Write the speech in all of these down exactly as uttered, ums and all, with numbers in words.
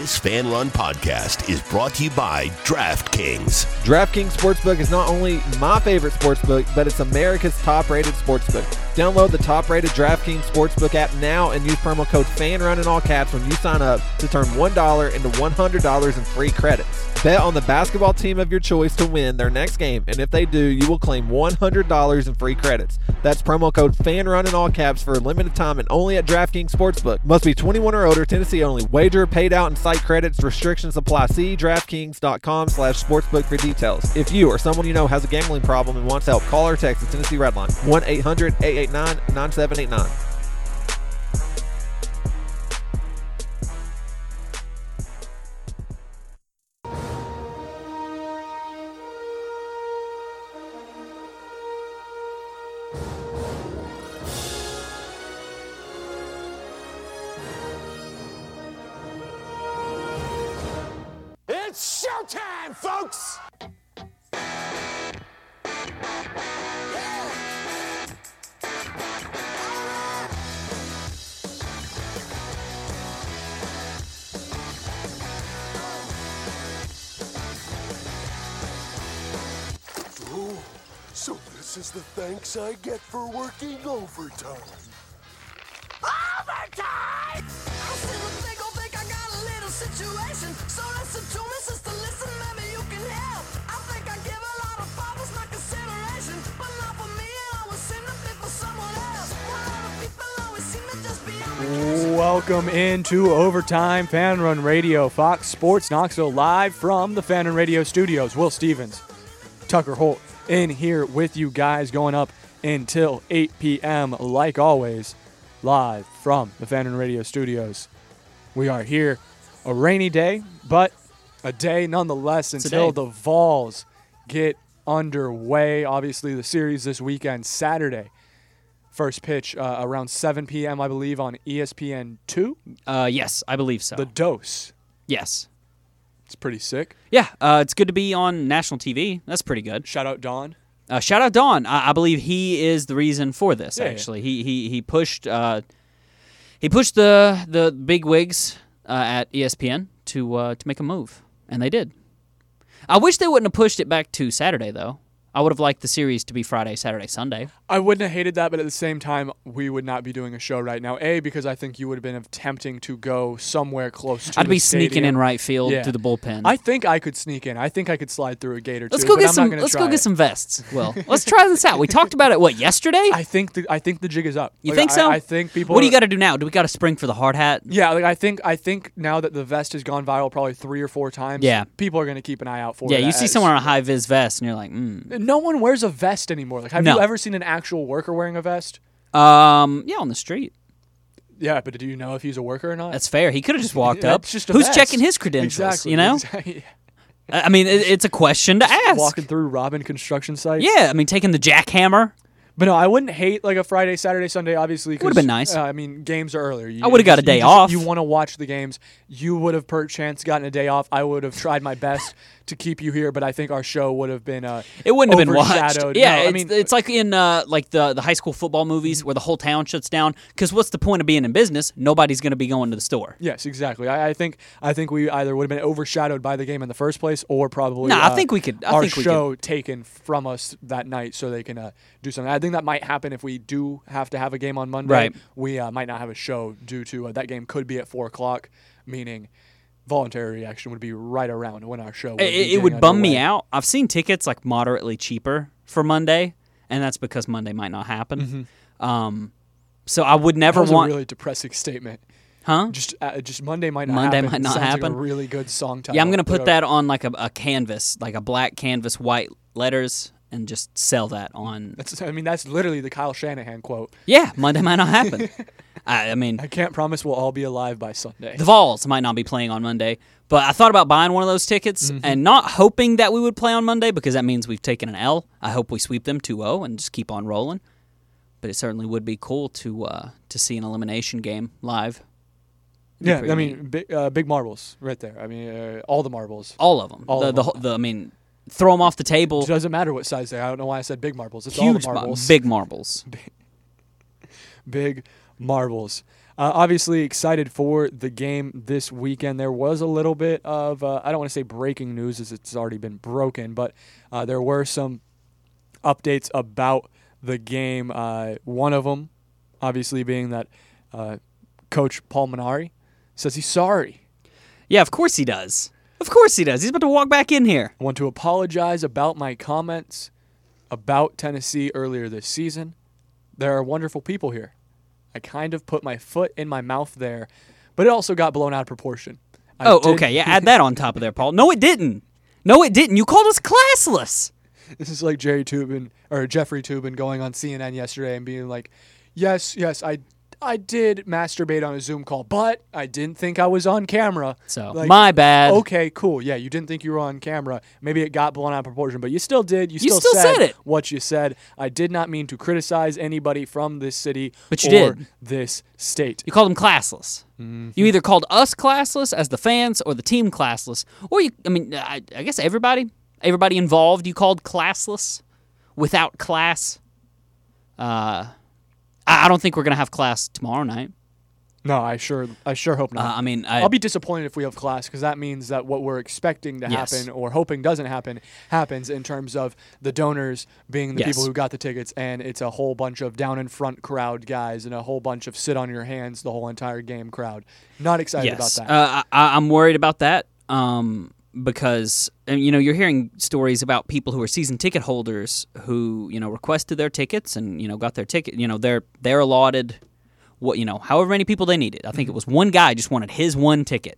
This Fan Run podcast is brought to you by DraftKings. DraftKings Sportsbook is not only my favorite sportsbook, but it's America's top-rated sportsbook. Download the top-rated DraftKings Sportsbook app now and use promo code FANRUN in all caps when you sign up to turn one dollar into one hundred dollars in free credits. Bet on the basketball team of your choice to win their next game, and if they do, you will claim one hundred dollars in free credits. That's promo code FANRUN in all caps for a limited time and only at DraftKings Sportsbook. Must be twenty-one or older, Tennessee only. Wager paid out and site credits. Restrictions apply. See DraftKings.com slash sportsbook for details. If you or someone you know has a gambling problem and wants help, call or text the Tennessee Red Line, one eight hundred eight eight nine nine seven eight nine. It's showtime, folks! Oh, so this is the thanks I get for working overtime. Overtime! I still think, oh, think I got a little situation. So listen to me, sister, listen, maybe you can help. I think I give a lot of fathers my consideration, but not for me, it always seem to be for someone else. While other people always seem to just be on vacation. Welcome into Overtime Fan Run Radio, Fox Sports Knoxville, live from the Fan Run Radio studios. Will Stevens, Tucker Holt in here with you guys, going up until eight p.m. like always, live from the Fan Run Radio studios. We are here a rainy day, but a day nonetheless It's a until day. the Vols get underway. Obviously, the series this weekend, Saturday. First pitch uh, around seven p.m., I believe, on E S P N two. Uh, yes, I believe so. The Dose. yes. It's pretty sick. Yeah, uh, it's good to be on national T V. That's pretty good. Shout out Don. Uh, shout out Don. I, I believe he is the reason for this. Yeah, yeah. actually, he he he pushed uh, he pushed the the big wigs uh, at E S P N to uh, to make a move, and they did. I wish they wouldn't have pushed it back to Saturday though. I would have liked the series to be Friday, Saturday, Sunday. I wouldn't have hated that, but at the same time, we would not be doing a show right now. A, because I think you would have been attempting to go somewhere close to I'd the be sneaking stadium. in right field Yeah. to the bullpen. I think I could sneak in. I think I could slide through a gate or let's two. go but get I'm some. Not gonna Let's try go get it. some vests. Well, let's try this out. We talked about it. What yesterday? I think the I think the jig is up. You Like, think I- so? I, think people. What do you are- got to do now? Do we got to spring for the hard hat? Yeah, like I think I think now that the vest has gone viral probably three or four times. Yeah. people are going to keep an eye out for Yeah, it. you see as- someone on a high vis vest, and you're like, mm. No one wears a vest anymore. Like, have No. you ever seen an actual worker wearing a vest? Um, yeah, on the street. Yeah, but do you know if he's a worker or not? That's fair. He could have just walked Yeah, up. it's just a Who's vest. checking his credentials? Exactly. You know, Exactly. I I mean, it, it's a question to ask. Walking through Robin construction sites. Yeah, I mean, taking the jackhammer. But no, I wouldn't hate like a Friday, Saturday, Sunday. Obviously, Would've been nice. Uh, I mean, games are earlier. You, I would've got a you day just- off. You want to watch the games. You would have perchance gotten a day off. I would have tried my best to keep you here, but I think our show would have been uh, It wouldn't have been watched. overshadowed. Yeah, No, it's, I mean, it's like in uh, like the the high school football movies where the whole town shuts down. Because what's the point of being in business? Nobody's going to be going to the store. yes, exactly. I, I think I think we either would have been overshadowed by the game in the first place, or probably Nah, I uh, think we could- I our think we show taken from us that night so they can uh, do something. I think that might happen if we do have to have a game on Monday. Right. We uh, might not have a show due to uh, that game could be at four o'clock, meaning voluntary reaction would be right around when our show would be It, it getting would bum me underway. out. I've seen tickets like moderately cheaper for Monday, and that's because Monday might not happen. Um, so I would That never was want, a really depressing statement. huh? Just uh, just Monday might not Monday happen. might not Sounds happen. Like a really good song title. Yeah, I'm gonna But, put uh, that on like a, a canvas, like a black canvas, white letters, and just sell that on. That's, I mean, that's literally the Kyle Shanahan quote. Yeah, Monday might not happen. I, I mean, I can't promise we'll all be alive by Sunday. the Vols might not be playing on Monday, but I thought about buying one of those tickets Mm-hmm. and not hoping that we would play on Monday because that means we've taken an L. I hope we sweep them two oh and just keep on rolling. But it certainly would be cool to uh, to see an elimination game live. It'd be Yeah, pretty I neat. mean, big, uh, big marbles right there. I mean, uh, all the marbles. all of them. all the, of the, them. whole- the I mean, throw them off the table. It doesn't matter what size they are. I don't know why I said big marbles. It's all Huge, the mar- marbles. big marbles. Big marbles. Uh, obviously excited for the game this weekend. There was a little bit of, uh, I don't want to say breaking news as it's already been broken, but uh, there were some updates about the game. Uh, one of them, obviously, being that uh, Coach Paul Minari says he's sorry. Yeah, of course he does. Of course he does. He's about to walk back in here. I want to apologize about my comments about Tennessee earlier this season. There are wonderful people here. I kind of put my foot in my mouth there, but it also got blown out of proportion. I oh, did- okay. Yeah, add that on top of there, Paul. No, it didn't. No, it didn't. You called us classless. This is like Jerry Tubin or Jeffrey Tubin going on C N N yesterday and being like, yes, yes, I I did masturbate on a Zoom call, but I didn't think I was on camera. So, Like, my bad. Okay, cool. Yeah, you didn't think you were on camera. Maybe it got blown out of proportion, but you still did. You You still, still said it. what you said. I did not mean to criticize anybody from this city But you or did. this state. You called them classless. Mm-hmm. You either called us classless as the fans or the team classless. Or, you, I mean, I, I guess everybody, everybody involved you called classless without class. Uh, I I don't think we're going to have class tomorrow night. No, I sure I sure hope not. Uh, I mean, I, I'll be disappointed if we have class because that means that what we're expecting to Yes. happen or hoping doesn't happen happens in terms of the donors being the Yes. people who got the tickets, and it's a whole bunch of down in front crowd guys and a whole bunch of sit on your hands the whole entire game crowd. Not excited yes. about that. Uh, I, I'm worried about that um, because, and, you know, you're hearing stories about people who are season ticket holders who, you know, requested their tickets and, you know, got their ticket. You know, they're they're allotted what, you know, however many people they needed. I think it was one guy just wanted his one ticket.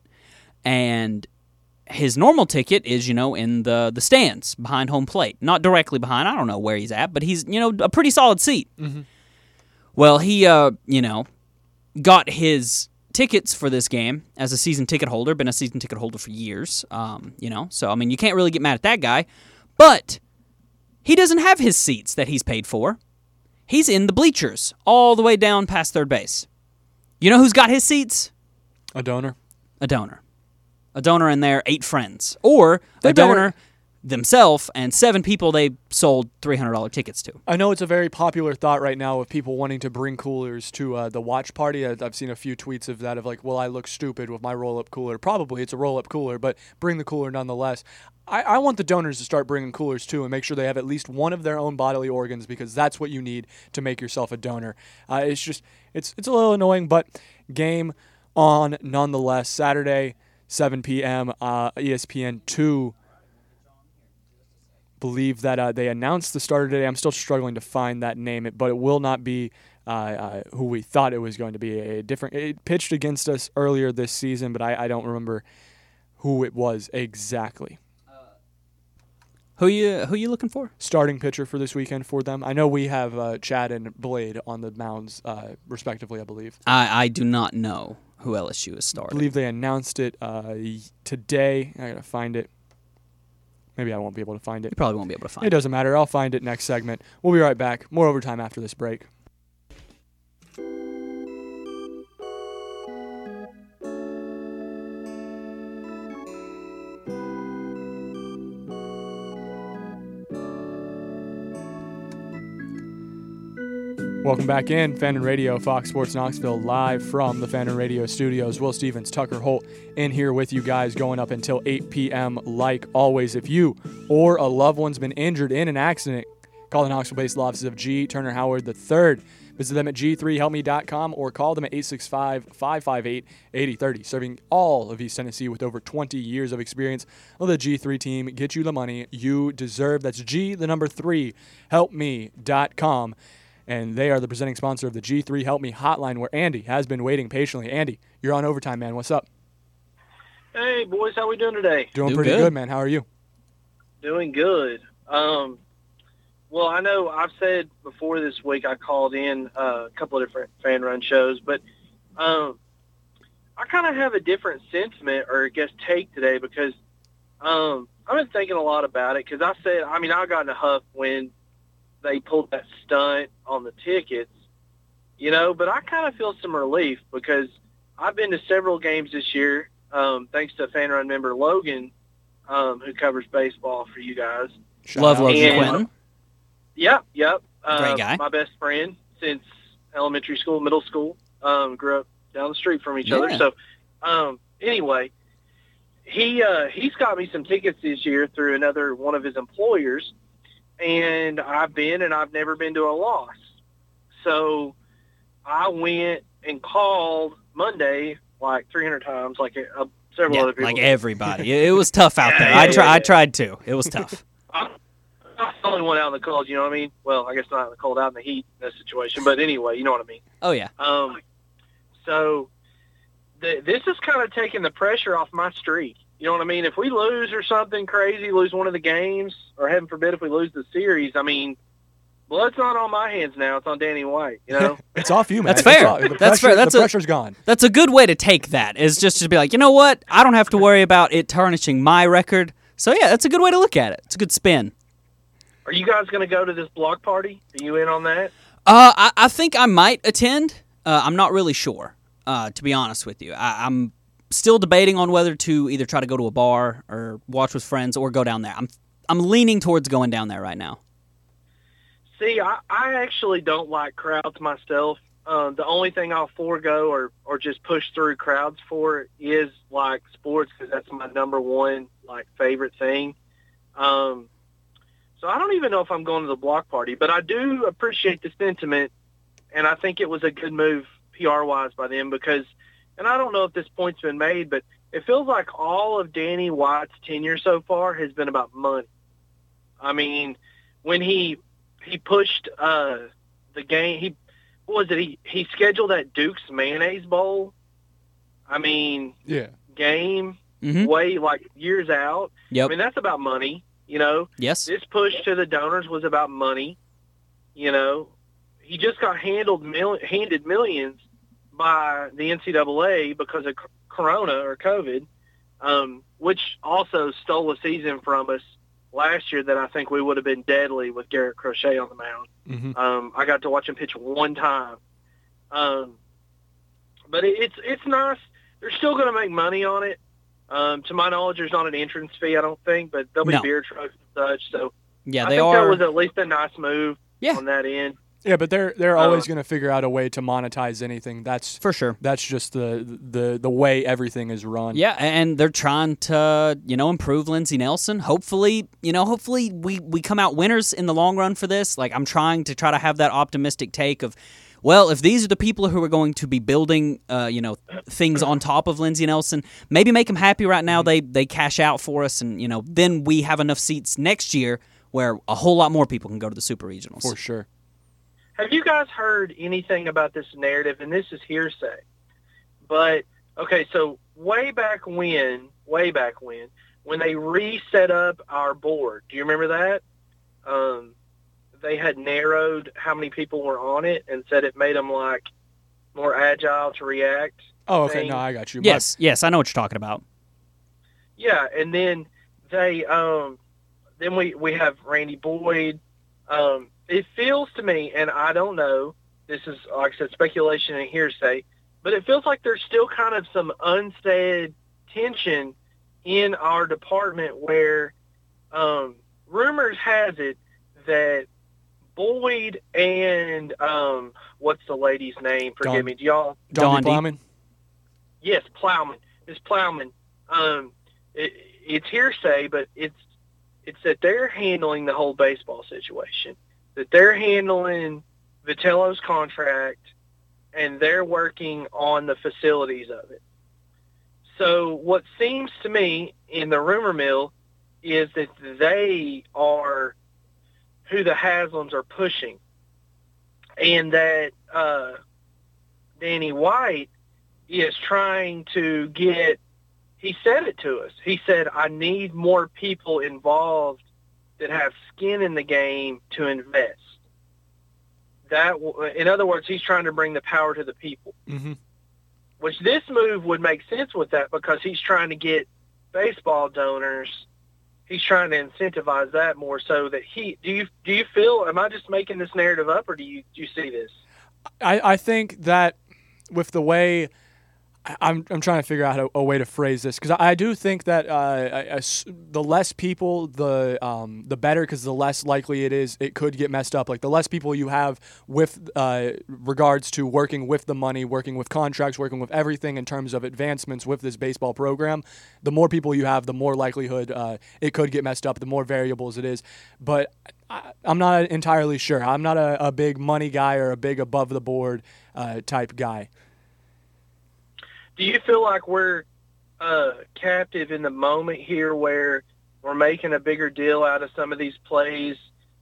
And his normal ticket is, you know, in the, the stands behind home plate. Not directly behind. I don't know where he's at, but he's, you know, a pretty solid seat. Mm-hmm. Well, he, uh, you know, got his tickets for this game as a season ticket holder, been a season ticket holder for years, um, you know. So, I mean, you can't really get mad at that guy. But he doesn't have his seats that he's paid for. He's in the bleachers, all the way down past third base. You know who's got his seats? A donor. A donor. A donor and their eight friends. Or They a better- donor themselves and seven people they sold three hundred dollars tickets to. I know it's a very popular thought right now of people wanting to bring coolers to uh, the watch party. I- I've seen a few tweets of that of like, well, I look stupid with my roll-up cooler. Probably it's a roll-up cooler, but bring the cooler nonetheless. I, I want the donors to start bringing coolers too and make sure they have at least one of their own bodily organs because that's what you need to make yourself a donor. Uh, it's just, it's it's a little annoying, but game on nonetheless. Saturday, seven p.m., uh, E S P N two. Believe that uh, they announced the starter today. I'm still struggling to find that name, but it will not be uh, uh, who we thought it was going to be. A different. It pitched against us earlier this season, but I, I don't remember who it was exactly. Who you who you looking for? Starting pitcher for this weekend for them. I know we have uh, Chad and Blade on the mounds, uh, respectively. I believe. I, I do not know who L S U is I starting. believe they announced it uh, today. I gotta find it. Maybe I won't be able to find it. You probably won't be able to find It it. doesn't matter. I'll find it next segment. We'll be right back. More overtime after this break. Welcome back in, Fan and Radio, Fox Sports Knoxville, live from the Fan and Radio studios. Will Stevens, Tucker Holt, in here with you guys going up until eight p.m. Like always, if you or a loved one's been injured in an accident, call the Knoxville-based law offices of G. Turner Howard the third. Visit them at g three help me dot com or call them at eight six five, five five eight, eight zero three zero. Serving all of East Tennessee with over twenty years of experience. Well, the G three team get you the money you deserve. That's G, the number three, help me dot com. And they are the presenting sponsor of the G three Help Me Hotline, where Andy has been waiting patiently. Andy, you're on overtime, man. What's up? Hey, boys, how we doing today? Doing Doing pretty good. good, man. How are you? Doing good. Um, well, I know I've said before this week I called in uh, a couple of different fan-run shows, but um, I kind of have a different sentiment or, I guess, take today because um, I've been thinking a lot about it because I said, I mean, I got in a huff when they pulled that stunt on the tickets, you know, but I kind of feel some relief because I've been to several games this year, um, thanks to fan run member Logan, um, who covers baseball for you guys. Shout Love out. Logan And- Quinton. Yep, yep. Uh, Great guy. My best friend since elementary school, middle school. Um, grew up down the street from each Yeah. other. So, um, anyway, he uh, he's got me some tickets this year through another one of his employers, and I've been and I've never been to a loss. So I went and called Monday like three hundred times, like uh, several Yeah, other people. like everybody. It, it was tough out there. Yeah, I yeah, try. yeah. I tried to. It was tough. I'm not the only one out in the cold, you know what I mean? Well, I guess not in the cold, out in the heat in this situation. But anyway, you know what I mean. Oh yeah. Um, so the, this is kind of taking the pressure off my streak. You know what I mean? If we lose or something crazy, lose one of the games, or heaven forbid if we lose the series, I mean, blood's not on my hands now. It's on Danny White, you know? It's off you, man. That's It's fair. off- the That's pressure- fair. That's the a- pressure's gone. That's a good way to take that. Is just to be like, you know what? I don't have to worry about it tarnishing my record. So yeah, that's a good way to look at it. It's a good spin. Are you guys going to go to this block party? Are you in on that? Uh, I, I think I might attend. Uh, I'm not really sure, uh, to be honest with you. I, I'm still debating on whether to either try to go to a bar or watch with friends or go down there. I'm I'm leaning towards going down there right now. See, I, I actually don't like crowds myself. Um, the only thing I'll forego or, or just push through crowds for is like sports, because that's my number one like favorite thing. Um, so I don't even know if I'm going to the block party, but I do appreciate the sentiment, and I think it was a good move P R-wise by them because, and I don't know if this point's been made, but it feels like all of Danny White's tenure so far has been about money. I mean, when he he pushed uh, the game, he what was it? He he scheduled that Duke's Mayonnaise Bowl. I mean, Yeah. game Mm-hmm. way like years out. Yep. I mean, that's about money. You know, Yes. this push to the donors was about money. You know, he just got handled mil- handed millions by the N C double A because of c- Corona or COVID, um, which also stole a season from us last year that I think we would have been deadly with Garrett Crochet on the mound. Mm-hmm. Um, I got to watch him pitch one time. Um, but it, it's it's nice. They're still going to make money on it. Um, to my knowledge, there's not an entrance fee, I don't think, but there'll be No. beer trucks and such. So Yeah, I they think are. that was at least a nice move Yeah. on that end. Yeah, but they're they're Uh, always going to figure out a way to monetize anything. That's For sure. That's just the the the way everything is run. Yeah, and they're trying to, you know, improve Lindsey Nelson. Hopefully, you know, hopefully we, we come out winners in the long run for this. Like, I'm trying to try to have that optimistic take of, well, if these are the people who are going to be building, uh, you know, things on top of Lindsey Nelson, maybe make them happy right now. They they cash out for us, and, you know, then we have enough seats next year where a whole lot more people can go to the Super Regionals. For sure. Have you guys heard anything about this narrative? And this is hearsay. But, okay, so way back when, way back when, when they reset up our board, do you remember that? Um, they had narrowed how many people were on it and said it made them, like, more agile to react. Oh, okay. thing. No, I got you. Yes, yes, I know what you're talking about. Yeah, and then they, um, then we, we have Randy Boyd. Um, it feels to me, and I don't know, this is, like I said, speculation and hearsay, but it feels like there's still kind of some unsaid tension in our department where um, rumors has it that Boyd and um, what's the lady's name? Forgive Dawn- me. Do y'all? Don Dondi. Plowman. Yes, Plowman. Miss Plowman. Um, it, it's hearsay, but it's it's that they're handling the whole baseball situation. That they're handling Vitello's contract, and they're working on the facilities of it. So what seems to me in the rumor mill is that they are who the Haslams are pushing, and that uh, Danny White is trying to get, he said it to us. He said, I need more people involved that have skin in the game to invest. That, in other words, he's trying to bring the power to the people. Mm-hmm. Which this move would make sense with that because he's trying to get baseball donors. He's trying to incentivize that more so that he, do you, do you feel, am I just making this narrative up or do you, do you see this? I, I think that with the way I'm I'm trying to figure out a, a way to phrase this because I, I do think that uh, I- I s- the less people, the um, the better, because the less likely it is it could get messed up. Like the less people you have with uh, regards to working with the money, working with contracts, working with everything in terms of advancements with this baseball program, the more people you have, the more likelihood uh, it could get messed up. The more variables it is, but I, I'm not entirely sure. I'm not a, a big money guy or a big above the board uh, type guy. Do you feel like we're uh, captive in the moment here where we're making a bigger deal out of some of these plays?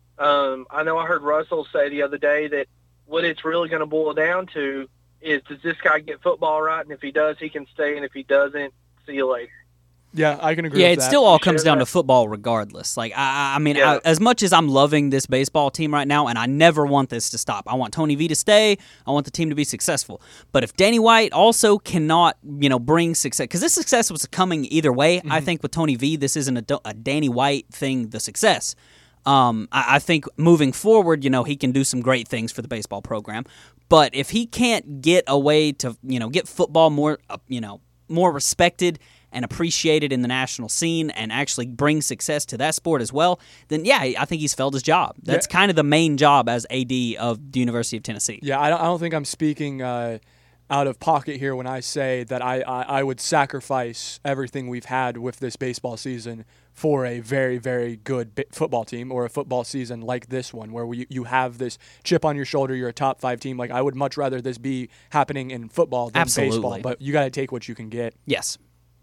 Um, I know I heard Russell say the other day that what it's really going to boil down to is, does this guy get football right? And if he does, he can stay. And if he doesn't, see you later. Yeah, I can agree Yeah, with it that. still all You comes share down that? to football regardless. Like, I, I mean, Yeah. I, as much as I'm loving this baseball team right now, and I never want this to stop. I want Tony V to stay. I want the team to be successful. But if Danny White also cannot, you know, bring success, because this success was coming either way, Mm-hmm. I think with Tony V, this isn't a, a Danny White thing, the success. Um, I, I think moving forward, you know, he can do some great things for the baseball program. But if he can't get a way to, you know, get football more, uh, you know, more respected and appreciated in the national scene and actually bring success to that sport as well, then yeah, I think he's failed his job. That's Yeah. kind of the main job as A D of the University of Tennessee. Yeah, I don't, I don't think I'm speaking uh, out of pocket here when I say that I, I, I would sacrifice everything we've had with this baseball season for a very, very good bi- football team or a football season like this one where we, you have this chip on your shoulder, you're a top five team. Like, I would much rather this be happening in football than Absolutely. baseball, but you got to take what you can get. Yes.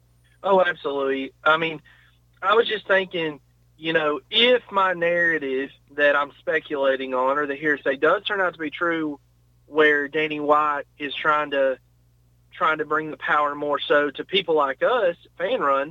Oh, absolutely. I mean, I was just thinking, you know, if my narrative that I'm speculating on or the hearsay does turn out to be true, where Danny White is trying to trying to bring the power more so to people like us, Fan Run,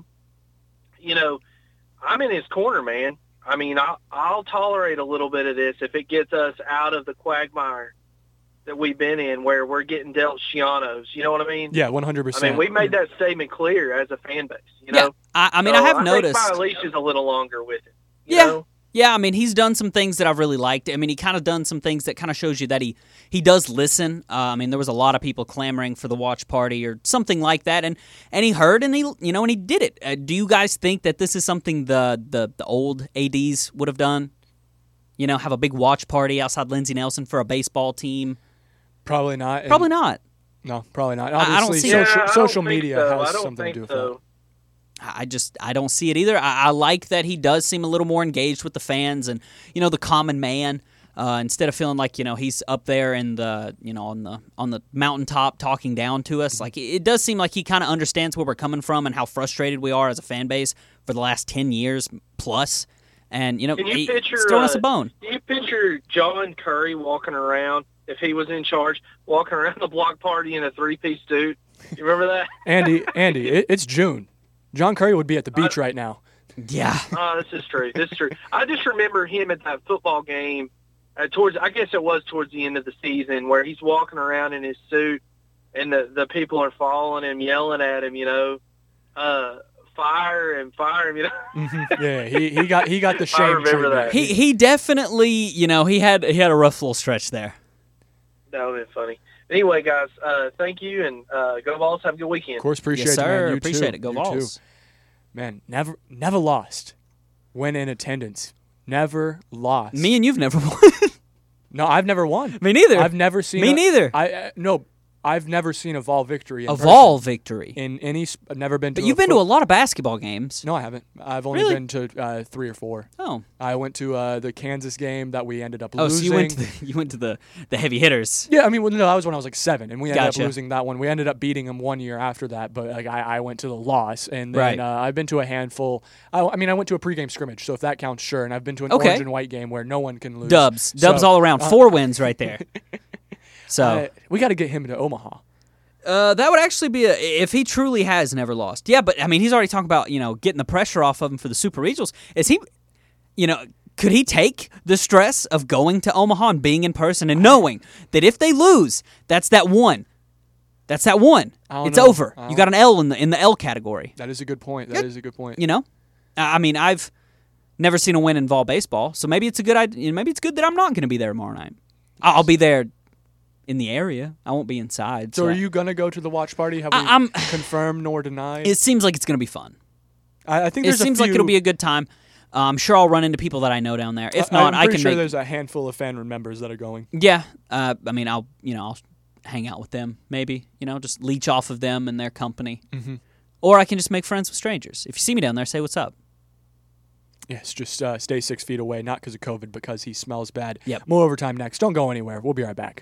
you know, I'm in his corner, man. I mean, I'll, I'll tolerate a little bit of this if it gets us out of the quagmire that we've been in where we're getting dealt Shianos. You know what I mean? Yeah, one hundred percent. I mean, we made that statement clear as a fan base, you Yeah. know? I, I mean, So I have I noticed. think my leash is a little longer with it. You Yeah. know? Yeah, I mean, he's done some things that I've really liked. I mean, he kind of done some things that kind of shows you that he, he does listen. Uh, I mean, there was a lot of people clamoring for the watch party or something like that, and, and he heard and he you know and he did it. Uh, do you guys think that this is something the, the the old A Ds would have done? You know, have a big watch party outside Lindsey Nelson for a baseball team? Probably not. and- Probably not. No, probably not. I- I don't Obviously, see- Yeah, social, I don't social think media so. has I don't something to think do with so. I just I don't see it either. I, I like that he does seem a little more engaged with the fans and you know the common man uh, instead of feeling like you know he's up there in the you know on the on the mountaintop talking down to us. Like it does seem like he kind of understands where we're coming from and how frustrated we are as a fan base for the last ten years plus. And you know Can you he, picture, he's throwing us uh, a bone. Do you picture John Curry walking around, if he was in charge, walking around the block party in a three-piece suit? You remember that? Andy, Andy, it, it's June. John Curry would be at the beach right now. Yeah. Oh, this is true. This is true. I just remember him at that football game uh, towards, I guess it was towards the end of the season, where he's walking around in his suit and the, the people are following him, yelling at him, you know, uh, fire and fire him, you know. Mhm. Yeah, he, he got he got the I shame remember treatment. that. He he definitely you know he had he had a rough little stretch there. That would have been funny. Anyway, guys, uh, thank you, and uh, go Vols. Have a good weekend. Of course, appreciate Yes, it, sir. man. You Appreciate too. it. Go You Vols. too. Man, never never lost. When in attendance, never lost. Me and you've never won. No, I've never won. Me neither. I've never seen. Me a- neither. I uh, no, I've never seen a Vol victory. In A person. Vol victory. in any. sp- I've never been to. But you've a been to a foot- lot of basketball games. No, I haven't. I've only Really? been to uh, three or four. Oh. I went to uh, the Kansas game that we ended up Oh, losing. so you went to the, you went to the, the heavy hitters. Yeah, I mean, well, no, that was when I was like seven, and we ended Gotcha. up losing that one. We ended up beating them one year after that, but like I, I went to the loss, and then Right. uh, I've been to a handful. I, I mean, I went to a pregame scrimmage, so if that counts, sure. And I've been to an Okay. orange and white game where no one can lose. Dubs. Dubs So, all around. uh, Four wins right there. So uh, we got to get him to Omaha. uh, that would actually be a if he truly has never lost. Yeah, but I mean he's already talking about you know getting the pressure off of him for the Super Regionals. Is he, you know, could he take the stress of going to Omaha and being in person and knowing that if they lose, that's that one, that's that one. I don't It's know. over. I You don't- got an L in the in the L category. That is a good point. That is a good point. You know, I I mean I've never seen a win involve baseball, so maybe it's a good idea. Maybe it's good that I'm not going to be there tomorrow night. I'll be there in the area. I won't be inside. So, So, are you gonna go to the watch party? Have I- we I'm- confirmed nor denied? It seems like it's going to be fun. I, I think It there's seems a few, like it'll be a good time. Uh, I'm sure I'll run into people that I know down there. If not, I'm I pretty can sure make. there's a handful of fan run members that are going. Yeah, uh, I mean, I'll you know I'll hang out with them. Maybe you know just leech off of them and their company. Mm-hmm. Or I can just make friends with strangers. If you see me down there, say what's up. Yes, just uh, stay six feet away, not because of COVID, because he smells bad. Yep. More overtime next. Don't go anywhere. We'll be right back.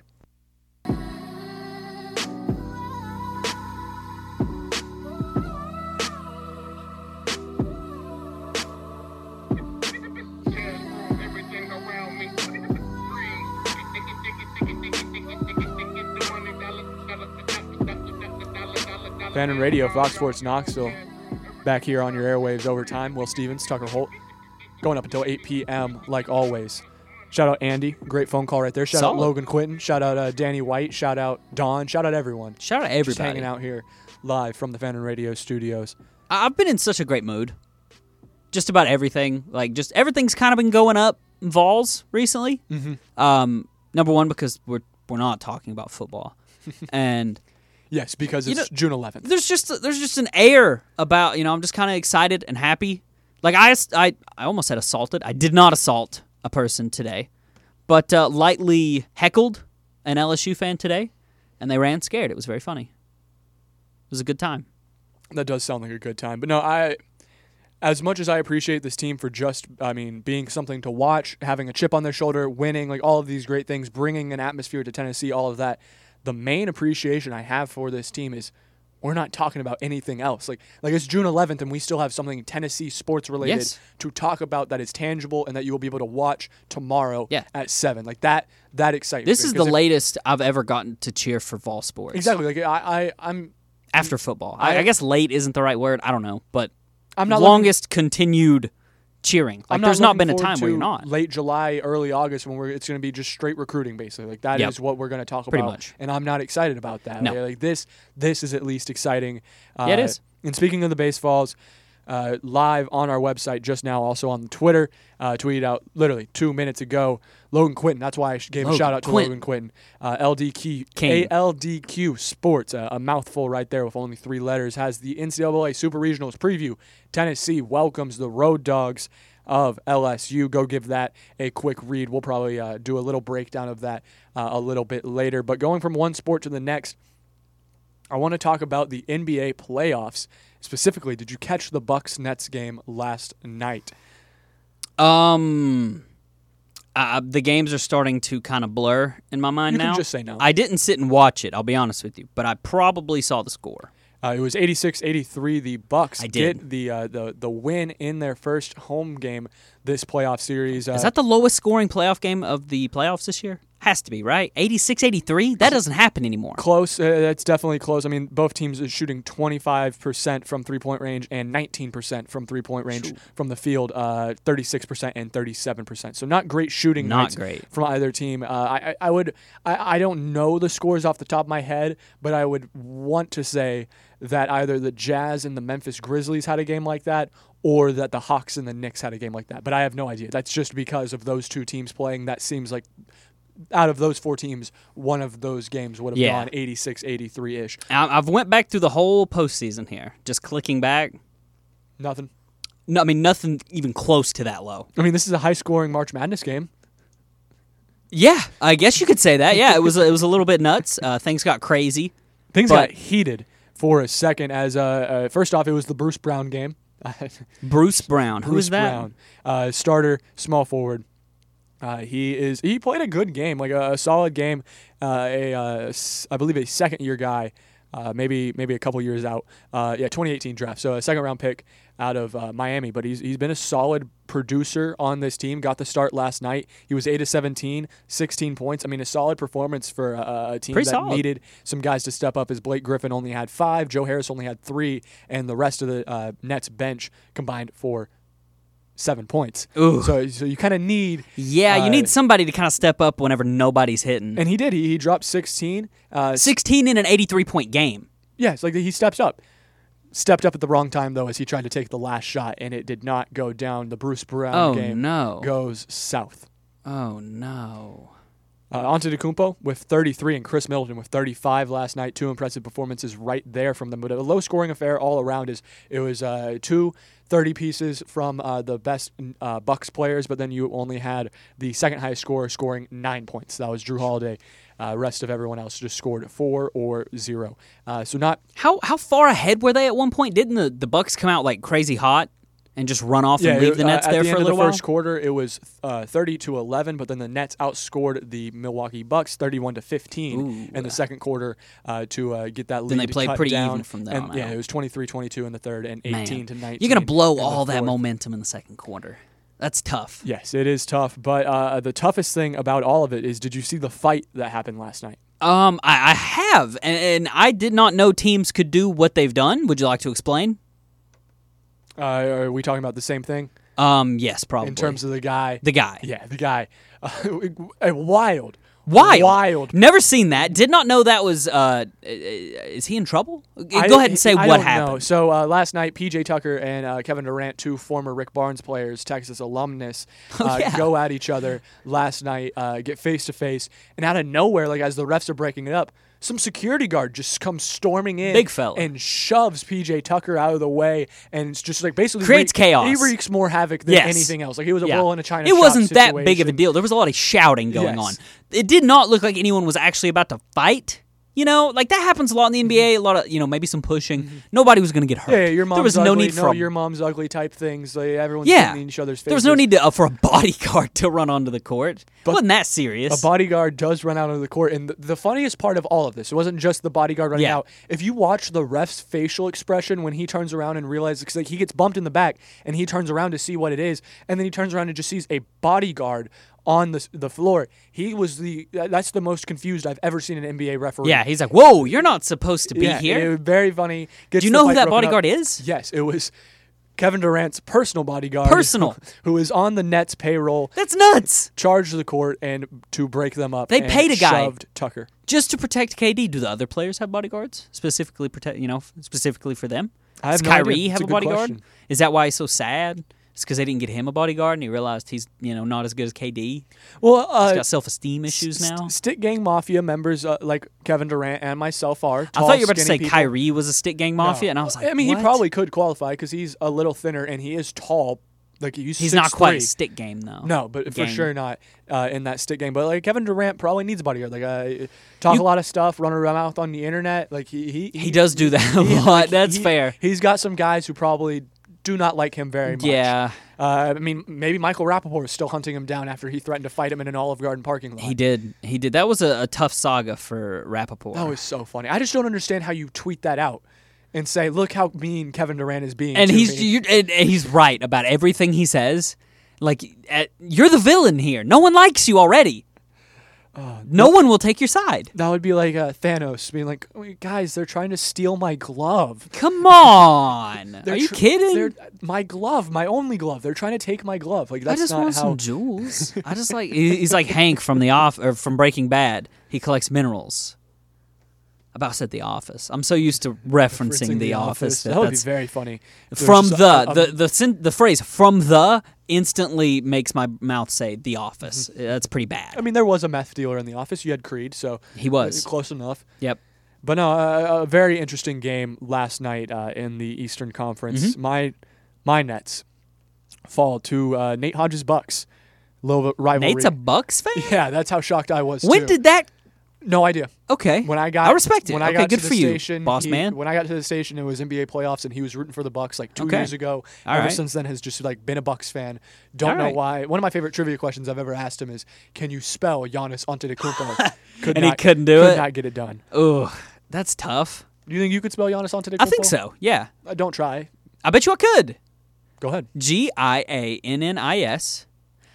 Fan and Radio, Fox Sports Knoxville. Back here on your airwaves overtime. Will Stevens, Tucker Holt, going up until eight p.m. like always. Shout out Andy, great phone call right there. Shout Solid. out Logan Quinton. Shout out uh, Danny White. Shout out Don. Shout out everyone. Shout out Just everybody. hanging out here live from the Fan and Radio studios. I- I've been in such a great mood. Just about everything. Like, just everything's kind of been going up in Vols recently. Mm-hmm. Um, number one, because we're we're not talking about football, and Yes, because You it's know, June eleventh. there's just there's just an air about you know I'm just kind of excited and happy. Like I, I I almost said assaulted. I did not assault a person today, but uh, lightly heckled an L S U fan today, and they ran scared. It was very funny. It was a good time. That does sound like a good time. But no, I, as much as I appreciate this team for just, I mean, being something to watch, having a chip on their shoulder, winning, like all of these great things, bringing an atmosphere to Tennessee, all of that, the main appreciation I have for this team is we're not talking about anything else. Like, like it's June eleventh and we still have something Tennessee sports related Yes. to talk about that is tangible and that you will be able to watch tomorrow Yeah. at seven. Like that, that excites This me. is the 'Cause if- latest I've ever gotten to cheer for Vol sports. Exactly. Like I, I, I'm, After football. I, I- I guess late isn't the right word. I don't know. But I'm not longest continued cheering. Like I'm there's not looking been a forward time where to you're not. Late July, early August, when we're it's going to be just straight recruiting, basically. Like that is Yep. what we're going to talk Pretty about, much. and I'm not excited about that. No. Like, like, this, this is at least exciting. Uh, Yeah, it is. And speaking of the baseballs, uh, live on our website just now, also on Twitter, uh, tweeted out literally two minutes ago. Logan Quinton. That's why I gave a Logan shout out to Quinton. Logan Quinton. Uh, L D Q, King. A L D Q Sports, uh, a mouthful right there with only three letters, has the N C double A Super Regionals preview. Tennessee welcomes the Road Dogs of L S U. Go give that a quick read. We'll probably uh, do a little breakdown of that uh, a little bit later. But going from one sport to the next, I want to talk about the N B A playoffs. Specifically, did you catch the Bucks Nets game last night? Um, uh, the games are starting to kind of blur in my mind You now. can just say no. I didn't sit and watch it. I'll be honest with you, but I probably saw the score. Uh, it was eighty-six eighty-three. The Bucks I did. get the uh, the the win in their first home game this playoff series. Uh, Is that the lowest scoring playoff game of the playoffs this year? Has to be, right? eighty-six eighty-three? That doesn't happen anymore. Close. Uh, that's definitely close. I mean, both teams are shooting twenty-five percent from three-point range and nineteen percent from three-point range from the field, uh, thirty-six percent and thirty-seven percent. So not great shooting Not nights great. from either team. Uh, I, I, I would. I, I don't know the scores off the top of my head, but I would want to say that either the Jazz and the Memphis Grizzlies had a game like that, or that the Hawks and the Knicks had a game like that. But I have no idea. That's just because of those two teams playing. That seems like out of those four teams, one of those games would have Yeah. gone eighty-six eighty-three-ish. I- I've went back through the whole postseason here, just clicking back. Nothing. No, I mean nothing even close to that low. I mean, this is a high-scoring March Madness game. Yeah, I guess you could say that. Yeah, it was it was a little bit nuts. Uh, things got crazy. Things But- got heated for a second as, uh, uh, first off, it was the Bruce Brown game. Bruce Brown, who Bruce is that? Brown, uh, starter, small forward. Uh, he is. He played a good game, like a, a solid game. Uh, a, uh, s- I believe a second-year guy, uh, maybe maybe a couple years out. Uh, yeah, twenty eighteen draft, so a second-round pick out of uh, Miami. But he's he's been a solid producer on this team. Got the start last night. He was eight of seventeen, sixteen points. I mean, a solid performance for a, a team Pretty that solid. needed some guys to step up. As Blake Griffin only had five, Joe Harris only had three, and the rest of the uh, Nets bench combined for seven points. Ooh. So so you kind of need. Yeah, you uh, need somebody to kind of step up whenever nobody's hitting. And he did. He, he dropped sixteen. Uh, sixteen in an eighty-three point game. yeah, it's like he steps up. Stepped up at the wrong time, though, as he tried to take the last shot, and it did not go down. The Bruce Brown Oh, game no. goes south. Oh no. Uh, Antetokounmpo with thirty-three and Chris Middleton with thirty-five last night. Two impressive performances right there from them. But a low-scoring affair all around. Is It was uh, two thirty pieces from uh, the best uh, Bucks players, but then you only had the second highest scorer scoring nine points. That was Drew Holiday. Uh, rest of everyone else just scored four or zero. Uh, so not How how far ahead were they at one point? Didn't the, the Bucks come out like crazy hot and just run off yeah, and leave it- the Nets uh, there at the for end a little of the while? first quarter, it was uh, thirty to eleven, but then the Nets outscored the Milwaukee Bucks thirty-one to fifteen Ooh. in the second quarter uh, to uh, get that lead. Then they played cut pretty down. even from there And, on yeah, out. it was twenty-three twenty-two in the third and Man, eighteen to nineteen. You're gonna blow in the all that fourth. momentum in the second quarter. That's tough. Yes, it is tough. But uh, the toughest thing about all of it is, did you see the fight that happened last night? Um, I, I have, and, and I did not know teams could do what they've done. Would you like to explain? Uh, are we talking about the same thing? Um, yes, probably. In terms of the guy? the guy. Yeah, the guy. Uh, wild. Wild. Wild. Never seen that. Did not know that was. Uh, is he in trouble? I- Go ahead and say I what don't happened. know. So uh, last night, P J Tucker and uh, Kevin Durant, two former Rick Barnes players, Texas alumnus, Oh, uh, yeah. go at each other last night, uh, get face to face, and out of nowhere, like as the refs are breaking it up, some security guard just comes storming in, Big fella. and shoves P J Tucker out of the way, and it's just like basically Creates wreak- chaos. He wreaks more havoc than Yes. anything else. Like he was a Yeah. bull in a china It shop wasn't that big of a situation. deal. There was a lot of shouting going Yes. on. It did not look like anyone was actually about to fight. You know, like that happens a lot in the N B A. A lot of, you know, maybe some pushing. Nobody was going to get hurt. Mm-hmm. Yeah, yeah, your mom's there was ugly. no need for a- your mom's ugly type things. Like everyone's yeah. getting in each other's faces. There was no need to, uh, for a bodyguard to run onto the court. It wasn't that serious. A bodyguard does run out of the court, and the, the funniest part of all of this, it wasn't just the bodyguard running Yeah. out. If you watch the ref's facial expression when he turns around and realizes, because like, he gets bumped in the back, and he turns around to see what it is, and then he turns around and just sees a bodyguard on the the floor. He was the that's the most confused I've ever seen an N B A referee. yeah, he's like, whoa, you're not supposed to be yeah, here. It was very funny. Gets Do you the know who fight that broken up. bodyguard is? Yes, it was Kevin Durant's personal bodyguard. Personal. Who is on the Nets payroll. That's nuts. Charged the court and to break them up. They and paid a guy. Shoved Tucker. Just to protect K D. Do the other players have bodyguards? Specifically protect, you know, specifically for them? I have Does no Kyrie idea. It's have a a good bodyguard? question. Is that why he's so sad? It's because they didn't get him a bodyguard and he realized he's, you know, not as good as K D. Well, uh, He's got self-esteem issues St- now. Stick Gang Mafia members uh, like Kevin Durant and myself are. I Tall, thought you were about to say skinny people. Kyrie was a stick gang mafia, No. and I was like, I mean, what? he probably could qualify because he's a little thinner and he is tall. Like he's He's not six quite three. a stick game though. No, but for Gang. sure not uh, in that stick game. But like Kevin Durant probably needs a bodyguard. Like uh, talk You- a lot of stuff, run around mouth on the internet. Like he he, He does do that a he- lot. like, That's he- fair. He's got some guys who probably do not like him very much. Yeah, Uh, I mean, maybe Michael Rappaport is still hunting him down after he threatened to fight him in an Olive Garden parking lot. he did. He did. That was a, a tough saga for Rappaport. That was so funny. I just don't understand how you tweet that out and say, "Look how mean Kevin Durant is being." and to he's me." you, and, and he's right about everything he says. Like uh, you're the villain here. No one likes you already. no one will take your side. That would be like uh, Thanos being like, "Oh, guys, they're trying to steal my glove. Come on. They're Are you tr- kidding? They're, my glove, my only glove. They're trying to take my glove. Like I that's just not want how." some jewels. I just like he- he's like Hank from the off or from Breaking Bad. He collects minerals. About said The Office. I'm so used to referencing, The, Office. That would be that's- very funny. There's from just the a- a- the the sin- the phrase "from the" instantly makes my mouth say "The Office." That's pretty bad. I mean, there was a meth dealer in The Office. You had Creed, so He was. close enough. Yep. But no, a, a very interesting game last night uh, in the Eastern Conference. Mm-hmm. My my Nets fall to uh, Nate Hodges Bucks. Little rivalry. Nate's a Bucks fan. Yeah, that's how shocked I was. When too. did that? No idea. Okay. When I got, I respect it. When I Okay, got good to for the you, station, boss he- man. When I got to the station, it was N B A playoffs, and he was rooting for the Bucks like two Okay. years ago. All Ever right. since then, has just like been a Bucks fan. Don't All know right. why. One of my favorite trivia questions I've ever asked him is, "Can you spell Giannis Antetokounmpo?" Could And he not- couldn't do could it? Not get it done. Ugh, that's tough. Do you think you could spell Giannis Antetokounmpo? I think so. Yeah. Uh, don't try. I bet you I could. Go ahead. G I A N N I S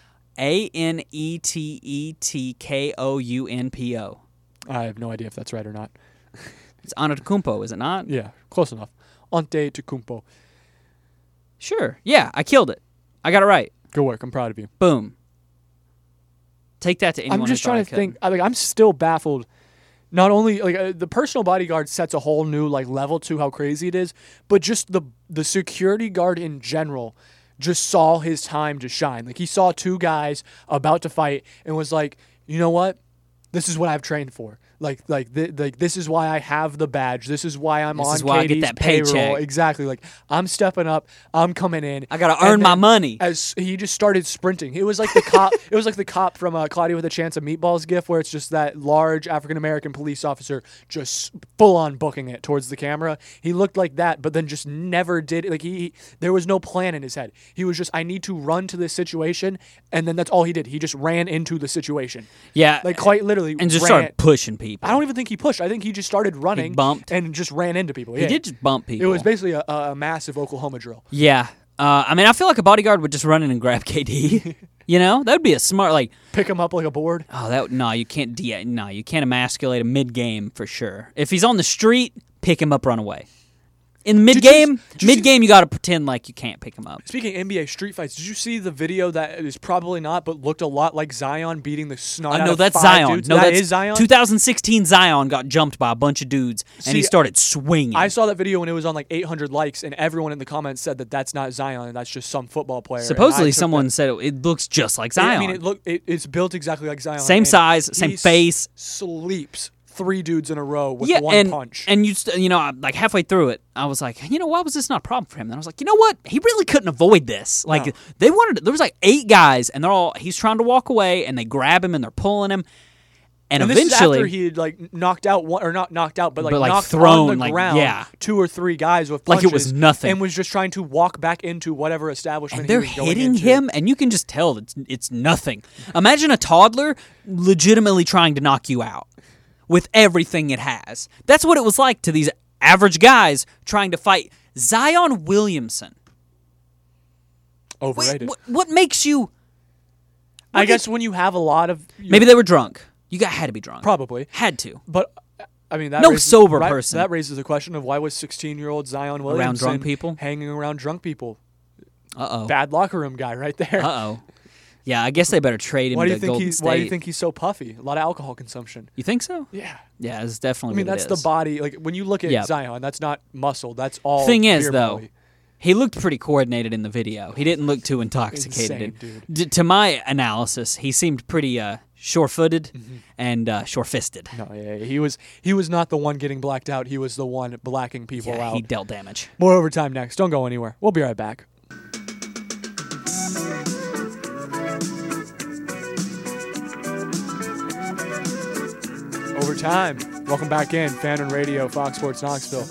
A N E T E T K O U N P O. I have no idea if that's right or not. It's Antetokounmpo, is it not? Yeah, close enough. Antetokounmpo. Sure. Yeah, I killed it. I got it right. Good work. I'm proud of you. Boom. Take that to anyone I'm just who thought trying I to think. couldn't. I, like, I'm still baffled. Not only like uh, the personal bodyguard sets a whole new like level to how crazy it is, but just the the security guard in general just saw his time to shine. Like he saw two guys about to fight and was like, you know what? This is what I've trained for. Like, like, th- like, this is why I have the badge. This is why I'm This on is why I get Katie's that payroll. paycheck. Exactly. Like, I'm stepping up. I'm coming in. I gotta And earn my then money. As he just started sprinting, it was like the cop. It was like the cop from uh, Claudia with a Chance of Meatballs gif, where it's just that large African American police officer just full on booking it towards the camera. He looked like that, but then just never did. Like he, he, there was no plan in his head. He was just, I need to run to this situation, and then that's all he did. He just ran into the situation. Yeah. Like quite literally, and just ran. started pushing people. I don't even think he pushed. I think he just started running, bumped. and just ran into people. He Yeah. did just bump people. It was basically a, a massive Oklahoma drill. Yeah. Uh, I mean, I feel like a bodyguard would just run in and grab K D. You know, that would be a smart like. Pick him up like a board. Oh, that no, you can't. De- no, you can't emasculate him mid game for sure. If he's on the street, pick him up, run away. In mid game, did you mid see- game, you got to pretend like you can't pick him up. Speaking of N B A street fights, did you see the video that is probably not, but looked a lot like Zion beating the snot Uh, out no, of that's five Zion. dudes? No, that that's is Zion. twenty sixteen Zion got jumped by a bunch of dudes, and he See, started swinging. I saw that video when it was on like eight hundred likes, and everyone in the comments said that that's not Zion, and that's just some football player. And I Supposedly, took someone that- said it, it looks just like I Zion. mean, it look it, it's built exactly like Zion. Same and size, same he s- face. Sleeps three dudes in a row with yeah, one and, punch. and you, st- you know, like halfway through it, I was like, you know, why was this not a problem for him? And I was like, you know what? He really couldn't avoid this. Like No. they wanted, there was like eight guys, and they're all. He's trying to walk away, and they grab him, and they're pulling him, and, And eventually, this is after he had like knocked out one, or not knocked out, but like, But, like, knocked thrown, on the like, ground, yeah. two or three guys with Like punches, it was nothing. and was just trying to walk back into whatever establishment and they're he was going hitting into. him, and you can just tell that it's, it's nothing. Imagine a toddler legitimately trying to knock you out with everything it has. That's what it was like to these average guys trying to fight Zion Williamson. Wait, Overrated. what, what makes you? I what guess did- when you have a lot of maybe they were drunk. You got had to be drunk. probably, Had to. but I mean that No raises, sober right- person. That raises the question of why was sixteen-year-old Zion Williamson drunk people? hanging around drunk people? Uh oh. Bad locker room guy right there. Uh oh. Yeah, I guess they better trade him Why do to you think Golden he's State. Why do you think he's so puffy? A lot of alcohol consumption. You think so? Yeah. Yeah, it's definitely. I mean, what that's it the is. body. Like when you look at Yeah. Zion, that's not muscle. That's all. Thing is, beer though, belly. he looked pretty coordinated in the video. He didn't look too intoxicated. Insane, D- to my analysis, he seemed pretty uh, sure-footed Mm-hmm. and uh, sure-fisted. No, yeah, yeah, he was. He was not the one getting blacked out. He was the one blacking people Yeah, out. he dealt damage. More overtime next. Don't go anywhere. We'll be right back. Overtime. Welcome back in. Fan and Radio, Fox Sports Knoxville.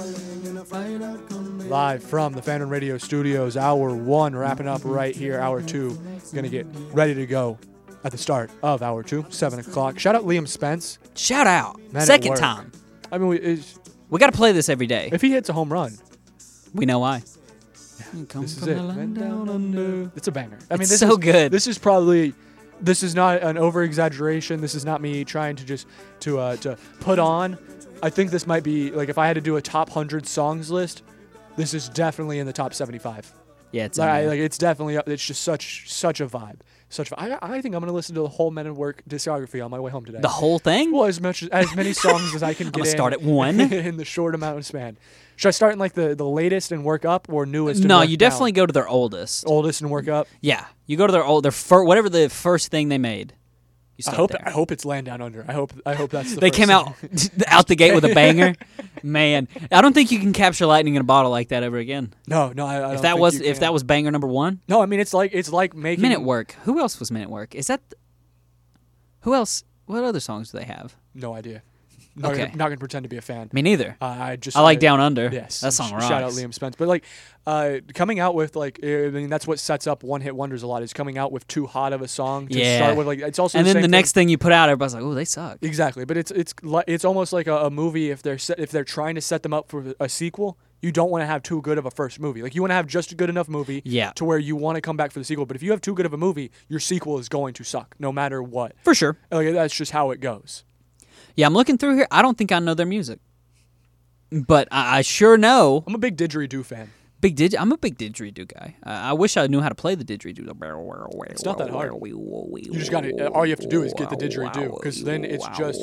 Live from the Fan and Radio studios. Hour one wrapping up right here. Hour two going to get ready to go at the start of hour two, seven o'clock. Shout out Liam Spence. Shout out. Man at Second work. time. I mean, we, it's, We got to play this every day. if he hits a home run, We know why. this is it. It's a banger. I mean, It's this so is, good. This is probably, this is not an over exaggeration. This is not me trying to just to uh, to put on. I think this might be like if I had to do a top hundred songs list, this is definitely in the top seventy-five. Yeah, it's in Like, I, there. like it's definitely up. It's just such such a vibe. Such. I I think I'm gonna listen to the whole Men at Work discography on my way home today. the whole thing. Well, as much as, as many songs as I can get gonna in. start at one. in the short amount of span. Should I start in like the, the latest and work up, or newest? And No, work you down? definitely go to their oldest. Oldest and work up. Yeah, you go to their old, their fir- whatever the first thing they made. You I start hope there. I hope it's Land Down Under. I hope I hope that's the They first came thing. out out the gate with a banger. Man, I don't think you can capture lightning in a bottle like that ever again. No, no. I, I don't If that think was you if can. that was banger number one, no, I mean it's like it's like making Minute Work. Who else was Minute Work? Is that th- who else? What other songs do they have? No idea. Not Okay. gonna, not gonna pretend to be a fan. Me neither. Uh, I just I like I- Down Under. Yes, that song sh- rocks. Shout out Liam Spence. But like, uh, coming out with like, uh, I mean, that's what sets up one hit wonders a lot. Is coming out with too hot of a song to Yeah. start with. Like, it's also And the then same the thing- next thing you put out, everybody's like, "Oh, they suck." Exactly, but it's it's li- it's almost like a, a movie if they're set, if they're trying to set them up for a sequel. You don't want to have too good of a first movie. Like you want to have just a good enough movie Yeah. to where you want to come back for the sequel. But if you have too good of a movie, your sequel is going to suck no matter what. For sure. Like that's just how it goes. Yeah, I'm looking through here. I don't think I know their music, but I, I sure know. I'm a big didgeridoo fan. Big did. I'm a big didgeridoo guy. Uh, I wish I knew how to play the didgeridoo. It's not that hard. You just got to. All you have to do is get the didgeridoo, because then it's just.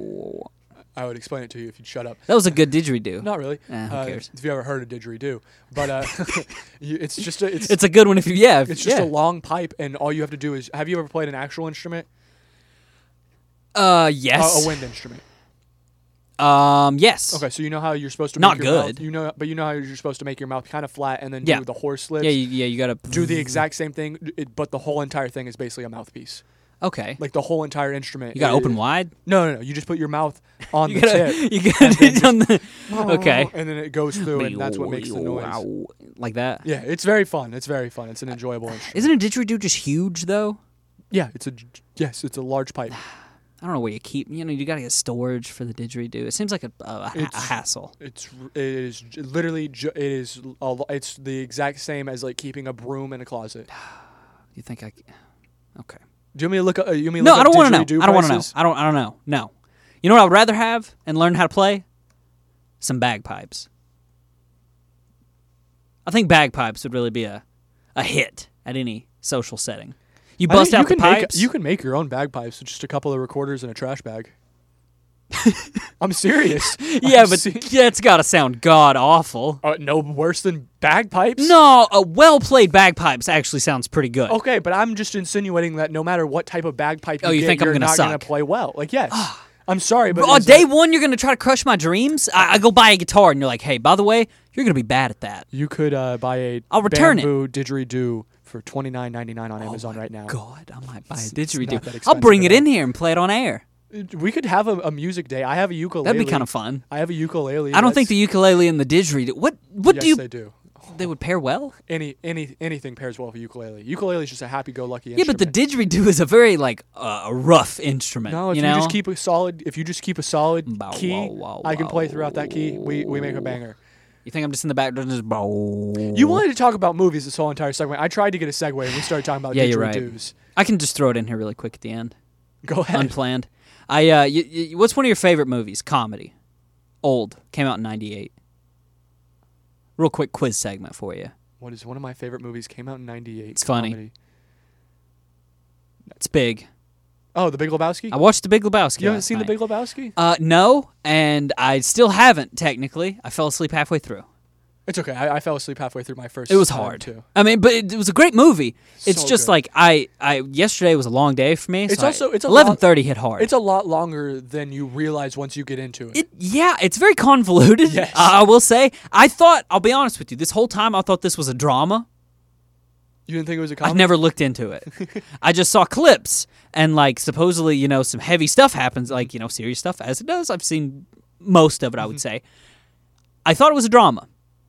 I would explain it to you if you'd shut up. That was a good didgeridoo. Not really. Eh, who Uh, cares? If you ever heard a didgeridoo, but uh, you, it's just a, it's It's a good one if you. Yeah, if, it's just yeah. a long pipe, and all you have to do is. Have you ever played an actual instrument? Uh, yes. A, a wind instrument. Um, yes. Okay, so you know how you're supposed to Not make your good. mouth, you know, but you know how you're supposed to make your mouth kind of flat and then Yeah. do the horse lips. Yeah, you, yeah, you gotta do the exact same thing, it, but the whole entire thing is basically a mouthpiece. Okay. Like the whole entire instrument. You gotta is- open wide. No, no, no. You just put your mouth on You the gotta, tip. you gotta and then do on the. Okay. And then it goes through, and that's what makes the noise. Wow. Like that. Yeah, it's very fun. It's very fun. It's an enjoyable instrument. Isn't a didgeridoo just huge though? Yeah, it's a yes, it's a large pipe. I don't know where you keep. You know, you gotta get storage for the didgeridoo. It seems like a, a, a, ha- a It's- hassle. It's it is j- literally ju- it is a, lo- it's the exact same as like keeping a broom in a closet. You think I? c- Okay. Do you want me to look up? Uh, you want me to No, look I don't want want to know. I don't want to know. I don't. I don't know. No. You know what I would rather have and learn how to play? Some bagpipes. I think bagpipes would really be a, a hit at any social setting. You I think bust you out the can make- pipes. you can make your own bagpipes with just a couple of recorders and a trash bag. I'm serious. yeah, I'm but se- that's got to sound god awful. uh, no worse than bagpipes. No, a well played bagpipes actually sounds pretty good. Okay, but I'm just insinuating that no matter what type of bagpipe you, Oh, you get, think I'm you're gonna not gonna suck? play well. Like yes, I'm sorry, but On is day that- one, you're gonna try to crush my dreams. I, I go buy a guitar, and you're like, "Hey, by the way, you're gonna be bad at that." you could uh, buy a I'll return it. bamboo didgeridoo for twenty-nine ninety-nine on Amazon right now. God, I might buy a It's- it's didgeridoo. not that I'll bring it expensive at in here and play it on air. We could have a, a music day. I have a ukulele. That'd be kind of fun. I have a ukulele. I don't think the that's- ukulele and the didgeridoo. What? What yes, do you? they do. They would pair well. Any any anything pairs well with a ukulele. Ukulele is just a happy-go-lucky Yeah, but instrument. the didgeridoo is a very like uh, a rough instrument. No, if you you, know. just keep a solid, if you just keep a solid Bow, key, wow, wow, I can play wow. throughout that key. We we make a banger. You think I'm just in the background just bow? You wanted to talk about movies this whole entire segment. I tried to get a segue, and we started talking about Yeah, you're right. didgeridoos. I can just throw it in here really quick at the end. Go ahead. Unplanned. I uh, y- y- what's one of your favorite movies? Comedy. Old. Came out in ninety-eight. Real quick quiz segment for you. What is one of my favorite movies? Came out in ninety-eight. It's funny. Comedy. It's big. Oh, The Big Lebowski. I watched The Big Lebowski. You haven't last seen night. The Big Lebowski? Uh, no, and I still haven't technically. I fell asleep halfway through. It's okay. I, I fell asleep halfway through my first. It was time, hard. too. I mean, but it, it was a great movie. It's So just good. like I, I yesterday was a long day for me. It's so also- it's a lot- eleven thirty hit hard. It's a lot longer than you realize once you get into it. It, yeah, it's very convoluted. Yes. Uh, I will say. I thought, I'll be honest with you, this whole time I thought this was a drama. You didn't think it was a comedy? I've never looked into it. I just saw clips and like supposedly, you know, some heavy stuff happens, like, you know, serious stuff as it does. I've seen most of it, I would say. I thought it was a drama.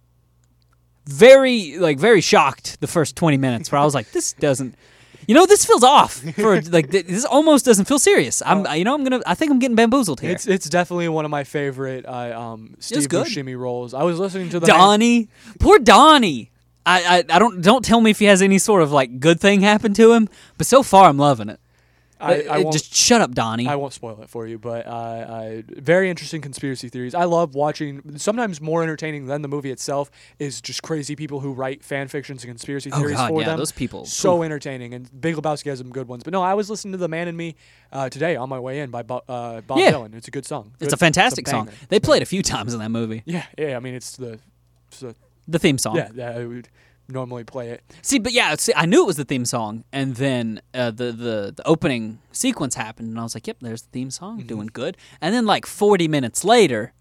Very, like, very shocked the first twenty minutes where I was like, this doesn't, you know, this feels off. For like, th- this almost doesn't feel serious. I'm, you know, I'm gonna, I think I'm getting bamboozled here. It's it's definitely one of my favorite uh, um, Steve good. Buscemi roles. I was listening to the Donnie, poor Donnie. I, I, I don't, don't tell me if he has any sort of like good thing happen to him, but so far I'm loving it. I, I Uh, won't, just shut up, Donnie. I won't spoil it for you, but uh, uh, very interesting conspiracy theories. I love watching. Sometimes more entertaining than the movie itself is just crazy people who write fan fictions and conspiracy Oh, theories God, for yeah, them. those people, so oof. entertaining. And Big Lebowski has some good ones. But no, I was listening to "The Man in Me" uh, today on my way in by Bo- uh, Bob Yeah. Dylan. It's a good song. It's Good- a fantastic banger. song. They played a few times in that movie. Yeah, yeah. I mean, it's the, it's the The theme song. yeah. yeah I would normally play it. See, but yeah, see, I knew it was the theme song, and then uh, the, the the opening sequence happened, and I was like, "Yep, there's the theme song, Mm-hmm. doing good." And then like forty minutes later,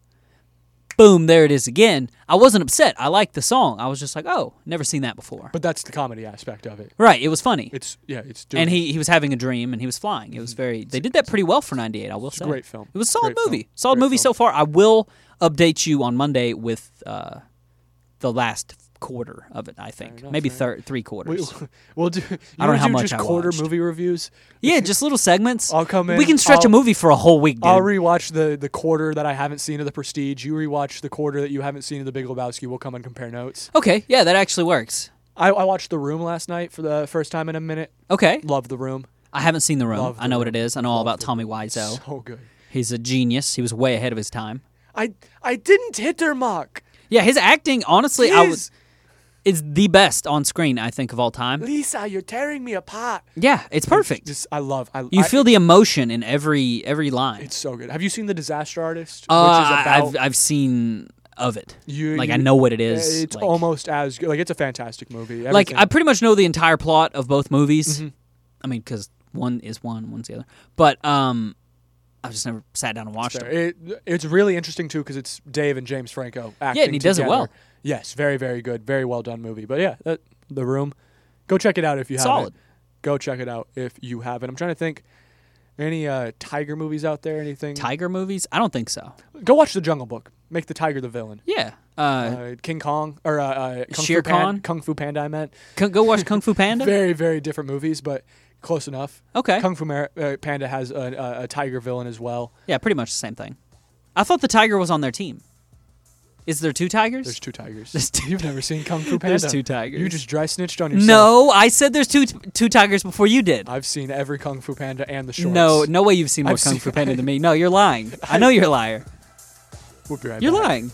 boom, there it is again. I wasn't upset. I liked the song. I was just like, "Oh, never seen that before." But that's the comedy aspect of it. Right, it was funny. It's yeah. It's doing And he, he was having a dream, and he was flying. It was very. They did that pretty well for ninety-eight. I will It's a say. great film. It was a solid Great movie. film. Solid Great movie film. so far. I will update you on Monday with uh, the last quarter of it. I think enough, maybe fair thir- three We, quarters. we'll do. You I don't know wanna how do much just I quarter watched. movie reviews. Yeah, just little segments. I'll come in. We can stretch a I'll- movie for a whole week, dude. I'll rewatch the the quarter that I haven't seen of The Prestige. You rewatch the quarter that you haven't seen of The Big Lebowski. We'll come and compare notes. Okay, yeah, that actually works. I, I watched The Room last night for the first time in a minute. Okay, Love The Room. I haven't seen The Room. Love The I know what Room. it is. I know all Love about The Tommy Room. Wiseau. So good. He's a genius. He was way ahead of his time. I I didn't hit their mark. Yeah, his acting, honestly, I Jeez. was is the best on screen, I think, of all time. Lisa, you're tearing me apart. Yeah, it's perfect. Just I love. I, You I- feel the emotion in every every line. It's so good. Have you seen The Disaster Artist? Uh, which is about I've I've seen of it. you, like you- I know what it is. It's like, almost as good. Like it's a fantastic movie. like Everything- I pretty much know the entire plot of both movies. Mm-hmm. I mean, because one is one, one's the other. But um, I've just never sat down and watched Fair. them. It, it's really interesting too because it's Dave and James Franco acting Yeah, and he does it together. well. Yes, very very good, very well done movie. But yeah, that, The Room. Go check it out if you haven't. Solid. Go check it out if you haven't. I'm trying to think. Any uh, tiger movies out there? Anything? Tiger movies? I don't think so. Go watch The Jungle Book. Make the tiger the villain. Yeah. Uh, Uh, King Kong or uh, uh, Kung Shere Fu Pan- Khan? Kung Fu Panda. I meant. c- go watch Kung Fu Panda. Very very different movies, but close enough. Okay. Kung Fu Mar- uh, Panda has a, a, a tiger villain as well. Yeah, pretty much the same thing. I thought the tiger was on their team. Is there two tigers? There's two tigers. There's two You've never seen Kung Fu Panda. There's two tigers. You just dry snitched on yourself. No, I said there's two two tigers before you did. I've seen every Kung Fu Panda and the shorts. No, no way you've seen more I've Kung seen- Fu Panda than me. No, you're lying. I know you're a liar. We'll be right You're back. lying.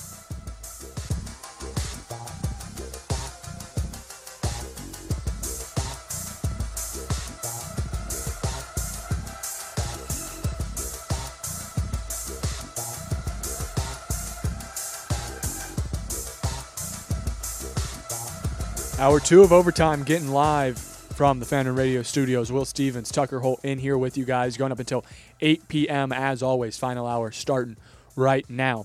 Hour two of Overtime getting live from the Fan and Radio Studios. Will Stevens, Tucker Holt in here with you guys, going up until eight p.m. as always. Final hour starting right now.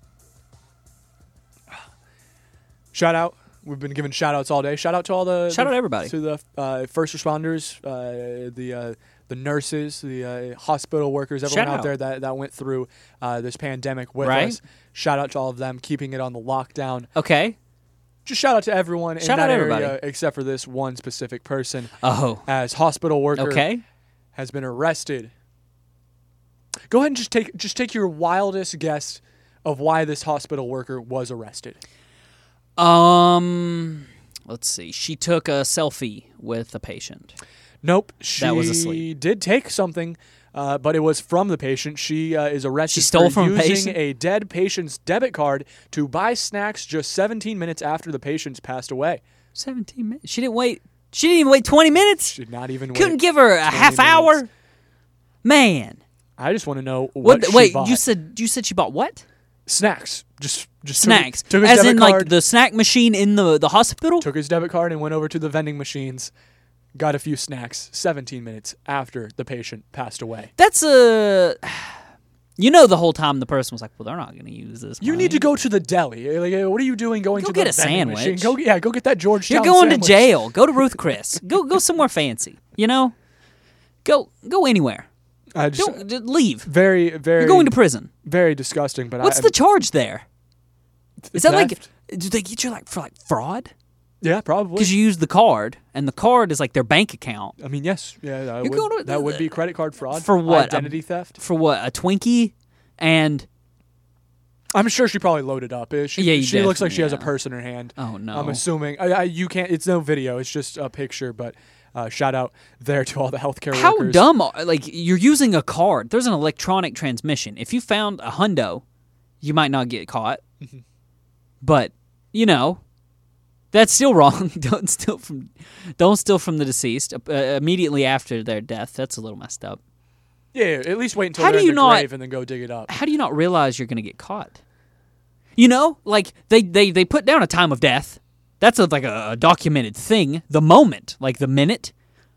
Shout out. We've been giving shout outs all day. Shout out to all the Shout the- out everybody. to the uh, first responders, uh, the uh, the nurses, the uh, hospital workers, everyone Shout out out. there that, that went through uh, this pandemic with Right. us. Shout out to all of them, keeping it on the lockdown. Okay. Just shout out to everyone in Shout that out everybody. area except for this one specific person. Oh. As hospital worker Okay. has been arrested. Go ahead and just take just take your wildest guess of why this hospital worker was arrested. Um, let's see. She took a selfie with a patient. Nope, she That was asleep. did take something, uh, but it was from the patient. She uh, is arrested She stole for from a using patient? a dead patient's debit card to buy snacks just seventeen minutes after the patient's passed away. seventeen minutes. She didn't wait. She didn't even wait twenty minutes. She did not even Couldn't wait give her a twenty half minutes. hour. Man. I just want to know what, What? she wait, bought. you said you said she bought what? Snacks. Just just took- Snacks. Took, his As debit in card, like the snack machine in the the hospital? took his debit card and went over to the vending machines, got a few snacks. seventeen minutes after the patient passed away. That's a. You know, the whole time the person was like, "Well, they're not going to use this." You money. need to go to the deli. Like, uh, what are you doing going Go to get the a vending sandwich. machine? Go yeah, go get that Georgetown. You're going sandwich. to jail. Go to Ruth Chris. go go somewhere fancy. You know, go go anywhere. I just, Don't just leave. very very. You're going to prison. Very disgusting. But What's I, the charge there? Is that like? theft? Do they get you like for like fraud? Yeah, probably. Because you use the card, and the card is like their bank account. I mean, yes, yeah, that, You're would, going to- that would be credit card fraud For what? Identity theft. For what? A Twinkie, and I'm sure she probably loaded up. Uh, She, Yeah, you she looks like she has a definitely- purse in her hand. oh no, I'm assuming. I, I, you can't. It's no video. It's just a picture. But uh, shout out there to all the healthcare How workers. dumb? are- Like you're using a card. There's an electronic transmission. If you found a hundo, you might not get caught. Mm-hmm. But you know, that's still wrong. don't steal from, don't steal from the deceased uh, immediately after their death. That's a little messed up. Yeah, at least wait until How they're do in you the not- grave and then go dig it up. How do you not realize you're going to get caught? You know, like they they they put down a time of death. That's a, like a, a documented thing. The moment, like the minute.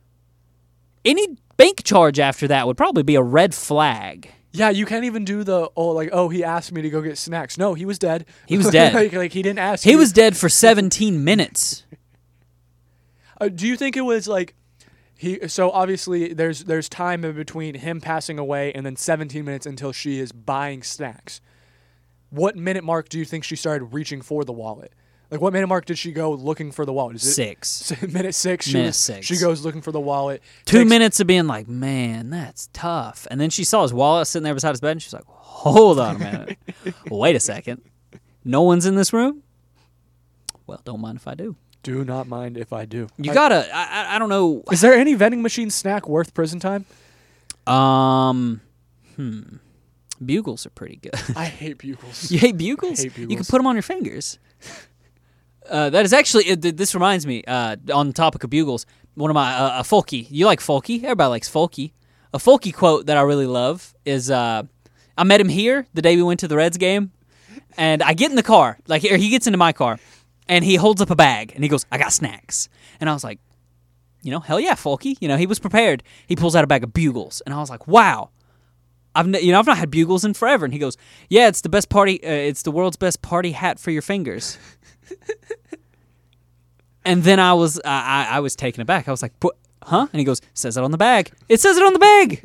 Any bank charge after that would probably be a red flag. Yeah, you can't even do the oh like oh he asked me to go get snacks. No, he was dead. He was dead. like, like he didn't ask. He you. was dead for seventeen minutes. Uh, do you think it was like he? So obviously there's there's time in between him passing away and then seventeen minutes until she is buying snacks. What minute mark do you think she started reaching for the wallet? Like what minute mark did she go looking for the wallet? Is it Six. minute six? She Minute was- six. She goes looking for the wallet. Two takes- minutes of being like, man, that's tough. And then she saw his wallet sitting there beside his bed, and she's like, hold on a minute. Wait a second. No one's in this room? Well, don't mind if I do. Do not mind if I do. You I- gotta, I, I, I don't know. Is there any vending machine snack worth prison time? Um, hmm. Bugles are pretty good. I hate bugles. You hate bugles? hate You can bugles. put them on your fingers. Uh, that is actually, it, th- this reminds me, uh, on the topic of bugles, one of my, uh, a folky. You like folky? Everybody likes folky. A folky quote that I really love is, uh, I met him here the day we went to the Reds game, and I get in the car, like, or he gets into my car, and he holds up a bag, and he goes, I got snacks. And I was like, you know, hell yeah, folky. You know, he was prepared. He pulls out a bag of bugles, and I was like, wow. I've n- you know I've not had bugles in forever." And he goes, "Yeah, it's the best party. Uh, it's the world's best party hat for your fingers." And then I was I, I, I was taken aback. I was like, "What? Huh?" And he goes, "Says it on the bag. It says it on the bag."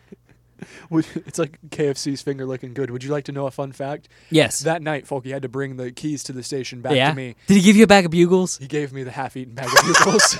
It's like K F C's finger looking good. Would you like to know a fun fact? Yes. That night, Folky had to bring the keys to the station back yeah. to me. Did he give you a bag of bugles? He gave me the half-eaten bag of bugles.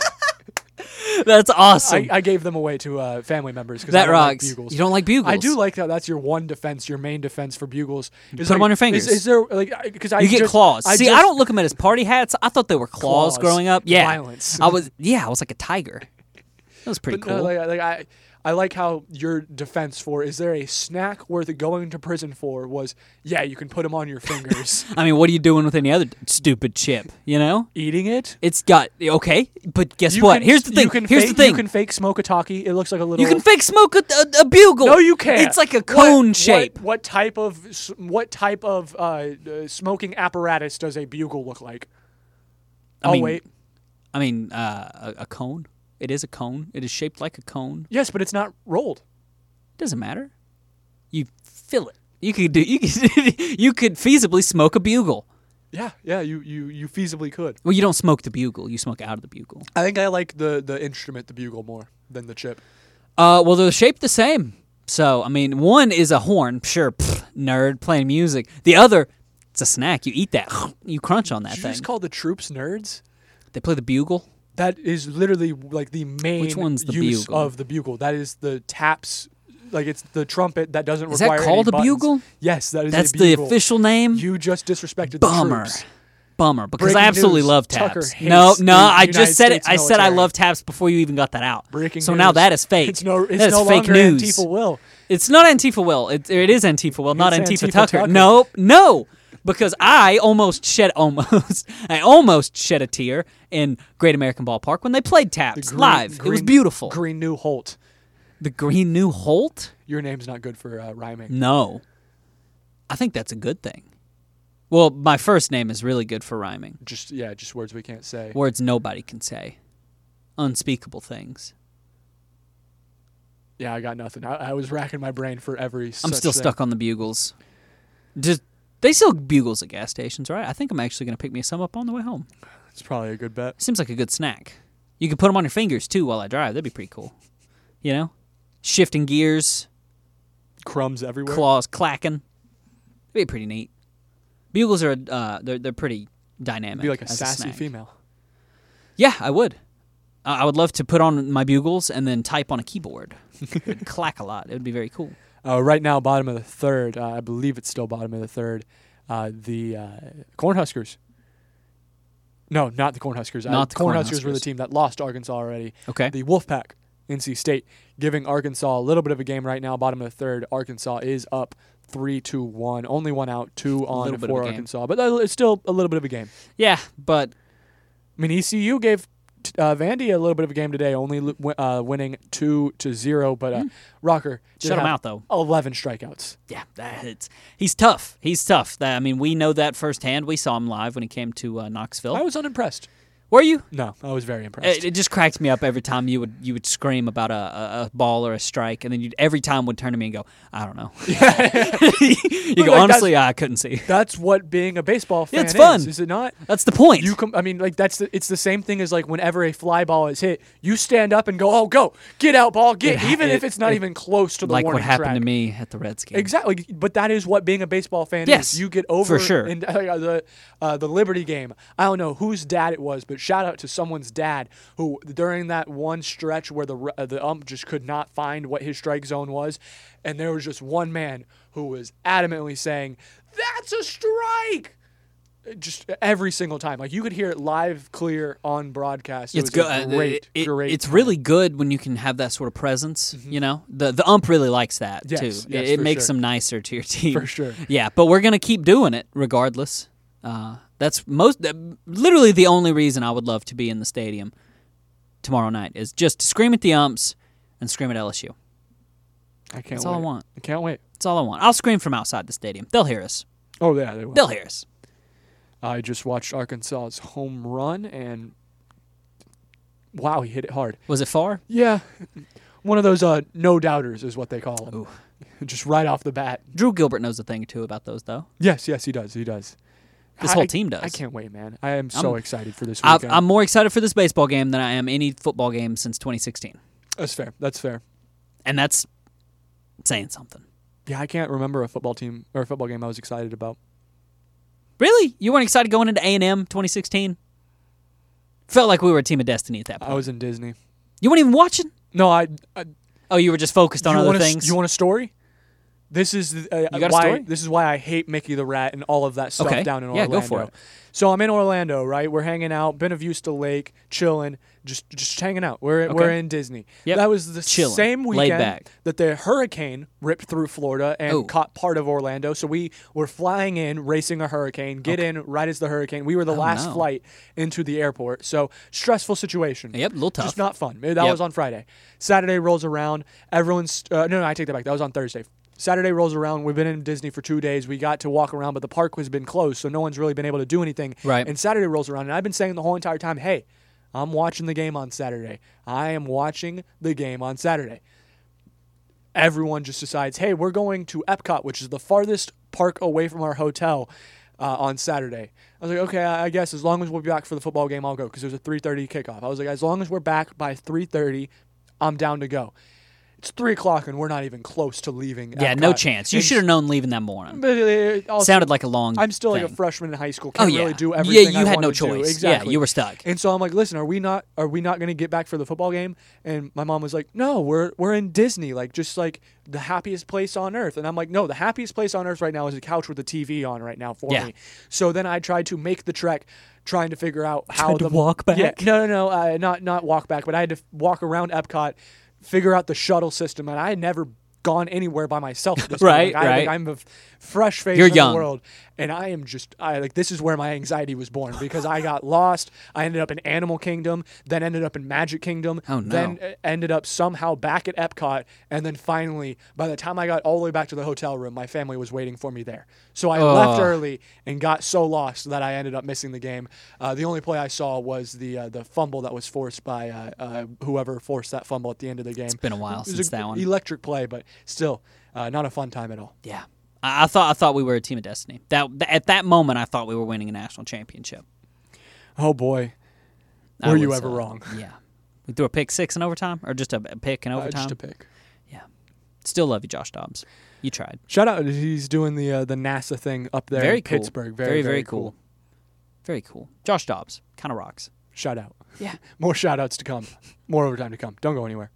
That's awesome. I, I gave them away to uh, family members because that I don't rocks. like bugles. You don't like bugles? I do like that. That's your one defense, your main defense for bugles. Put Is them like, on your fingers. Is, is there like because I you get just, claws. I See, just, I don't look them at as party hats. I thought they were claws, Claws. growing up. Yeah, Violence. I was. Yeah, I was like a tiger. That was pretty But cool. no, like, like I, I like how your defense for is there a snack worth going to prison for was yeah you can put them on your fingers. I mean, what are you doing with any other stupid chip? You know, Eating it. it's got okay. But guess You what? can- Here's the thing. You can Here's fake, the thing. You can fake smoke a talkie. It looks like a little. You can fake smoke a, a, a bugle. No, you can't. It's like a What- cone what- shape. What, type of s- what type of uh, uh, smoking apparatus does a bugle look like? I oh mean, wait. I mean, uh, a, a cone. It is a cone. It is shaped like a cone. Yes, but it's not rolled. Doesn't matter. You fill it. You could do. You could. You could feasibly smoke a bugle. Yeah, yeah. You, you, you feasibly could. Well, you don't smoke the bugle. You smoke out of the bugle. I think I like the the instrument, the bugle, more than the chip. Uh, well, they're shaped the same. So, I mean, one is a horn. Sure, pff, nerd playing music. The other, it's a snack. You eat that. You crunch on that Did you thing. just call the troops nerds? They play the bugle. That is literally like the main Which one's the use bugle? of the bugle. That is the taps. Like it's the trumpet that doesn't Is that require called any a buttons. bugle? Yes, that is That's a the bugle. official name? You just disrespected Bummer. the troops. Bummer, because Breaking I absolutely news, love Tucker taps. hates No, the no, I United just said it. States I said I military. love taps before you even got that out. Breaking so news. now that is fake. It's no, it's that is no fake longer news. Antifa Will. It's not Antifa Will. It, it is Antifa Will, not It's Antifa, Antifa Tucker. Tucker. Nope, no, because I almost shed almost I almost shed a tear in Great American Ballpark when they played taps Green- live. it was Green- beautiful. Green New Holt. The Green New Holt? Your name's not good for uh, rhyming. No, I think that's a good thing. Well, my first name is really good for rhyming. Just yeah, just words we can't say. Words nobody can say. Unspeakable things. Yeah, I got nothing. I, I was racking my brain for every. I'm such still thing. stuck on the bugles. Just they sell bugles at gas stations, right? I think I'm actually going to pick me some up on the way home. It's probably a good bet. Seems like a good snack. You can put them on your fingers too while I drive. That'd be pretty cool. You know, shifting gears, Crumbs everywhere. claws clacking. It'd be pretty neat. Bugles are uh, they're they're pretty dynamic. Be like a as sassy snack. female. Yeah, I would. Uh, I would love to put on my bugles and then type on a keyboard. It'd clack a lot. It would be very cool. Uh, right now, bottom of the third. Uh, I believe it's still bottom of the third. Uh, the uh, Cornhuskers. No, not the Cornhuskers. Not uh, the Cornhuskers were the Cornhuskers. team that lost to Arkansas already. Okay. The Wolfpack, N C State, giving Arkansas a little bit of a game right now. Bottom of the third. Arkansas is up three to one. Only one out, two on little bit of for a game. Arkansas, but uh, it's still a little bit of a game. Yeah, but I mean, E C U gave t- uh, Vandy a little bit of a game today, only lo- wi- uh, winning two to zero. But uh, Rocker did Shut him have out, though. Eleven strikeouts. yeah, that it's, he's tough. He's tough. That, I mean, we know that firsthand. We saw him live when he came to uh, Knoxville. I was unimpressed. Were you? No, I was very impressed. It, it just cracked me up every time you would you would scream about a, a, a ball or a strike, and then you every time would turn to me and go, "I don't know." you go, Like, honestly, I couldn't see. That's what being a baseball fan it's fun. is, is it not? That's the point. You com- I mean, like that's the, it's the same thing as like whenever a fly ball is hit, you stand up and go, "Oh, go get out, ball, get!" It ha- even if it- it's not it- even close to the like warning what happened track. to me at the Reds game. Exactly, but that is what being a baseball fan Yes, is. You get over for sure. And uh, the uh, the Liberty game. I don't know whose dad it was, but shout out to someone's dad who during that one stretch where the uh, the ump just could not find what his strike zone was, and there was just one man who was adamantly saying, "That's a strike." Just every single time, like you could hear it live, clear on broadcast. It It's was good. a great, It- great. It's time. really good when you can have that sort of presence. You know, the the ump really likes that Yes, too. yes, it it for makes sure. them nicer to your team For sure. Yeah, but we're gonna keep doing it regardless. Uh, that's most uh, literally the only reason I would love to be in the stadium tomorrow night is just to scream at the umps and scream at L S U. I can't. That's wait. all I want. I can't wait. That's all I want. I'll scream from outside the stadium. They'll hear us. Oh yeah, they will. They'll hear us. I just watched Arkansas's home run, and wow, he hit it hard. Was it far? Yeah. one of those uh, no doubters is what they call them. Just right off the bat. Drew Gilbert knows a thing or two about those, though. Yes, yes, he does. He does. This I, whole team does. I can't wait, man. I am so I'm- excited for this I've, weekend. I'm more excited for this baseball game than I am any football game since twenty sixteen. That's fair. That's fair. And that's saying something. Yeah, I can't remember a football team or a football game I was excited about. Really? You weren't excited going into A and M twenty sixteen? Felt like we were a team of destiny at that point. I was in Disney. You weren't even watching? No, I. I Oh, you were just focused on you other want a, things? You want a story? This is uh, You got a why. story? This is why I hate Mickey the Rat and all of that stuff Okay. down in Yeah, Orlando. go for it. So I'm in Orlando, right? We're hanging out, Buena Vista Lake, chilling, just just hanging out. We're Okay. we're in Disney. Yep. That was the Chilling. same Laid weekend back. that the hurricane ripped through Florida and Oh. caught part of Orlando. So we were flying in, racing a hurricane, get in right as the hurricane. We were the Oh, last no. flight into the airport. So stressful situation. Yep, a little tough. Just not fun. That Yep. was on Friday. Saturday rolls around. Everyone's uh, no, no, I take that back. That was on Thursday. Saturday rolls around. We've been in Disney for two days. We got to walk around, but the park has been closed, so no one's really been able to do anything. Right. And Saturday rolls around, and I've been saying the whole entire time, hey, I'm watching the game on Saturday. I am watching the game on Saturday. Everyone just decides, hey, we're going to Epcot, which is the farthest park away from our hotel, uh, on Saturday. I was like, okay, I I guess as long as we'll be back for the football game, I'll go, because there's a three thirty kickoff. I was like, as long as we're back by three thirty, I'm down to go. It's three o'clock, and we're not even close to leaving. Yeah, no Epcot. chance. You And should have known leaving that morning. But it also, Sounded like a long I'm still like a thing. freshman in high school. Oh, Can't yeah. really do Yeah, everything. you I had no wanted to do. choice. Exactly. Yeah, you were stuck. And so I'm like, listen, are we not are we not going to get back for the football game? And my mom was like, no, we're we're in Disney, like just like the happiest place on earth. And I'm like, no, the happiest place on earth right now is a couch with a T V on right now for Yeah. me. So then I tried to make the trek, trying to figure out how Tried to the walk back? Yeah, no, no, no, uh, not not walk back, but I had to walk around Epcot, figure out the shuttle system, and I had never gone anywhere by myself at this Right, point. Like, I, right. like, I'm a f- fresh face You're in young. the world, and I am just I like this is where my anxiety was born because I got lost. I ended up in Animal Kingdom, then ended up in Magic Kingdom, Oh, no. then uh, ended up somehow back at Epcot, and then finally, by the time I got all the way back to the hotel room, my family was waiting for me there. So I left Ugh. early and got so lost that I ended up missing the game. Uh, the only play I saw was the uh, the fumble that was forced by uh, uh, whoever forced that fumble at the end of the game. It's been a while since that one. Electric play, but still uh, not a fun time at all. Yeah. I, I thought I thought we were a team of destiny. That, th- At that moment, I thought we were winning a national championship. Oh boy, I were you was, ever uh, wrong? Yeah. We threw a pick six in overtime, or just a, a pick in Uh, overtime? just a pick. Yeah. Still love you, Josh Dobbs. You tried. Shout out, he's doing the uh, the NASA thing up there Very in cool. Pittsburgh. Very, Very, very cool. Very cool. Josh Dobbs. Kind of rocks. Shout out. Yeah. More shout outs to come. More overtime to come. Don't go anywhere.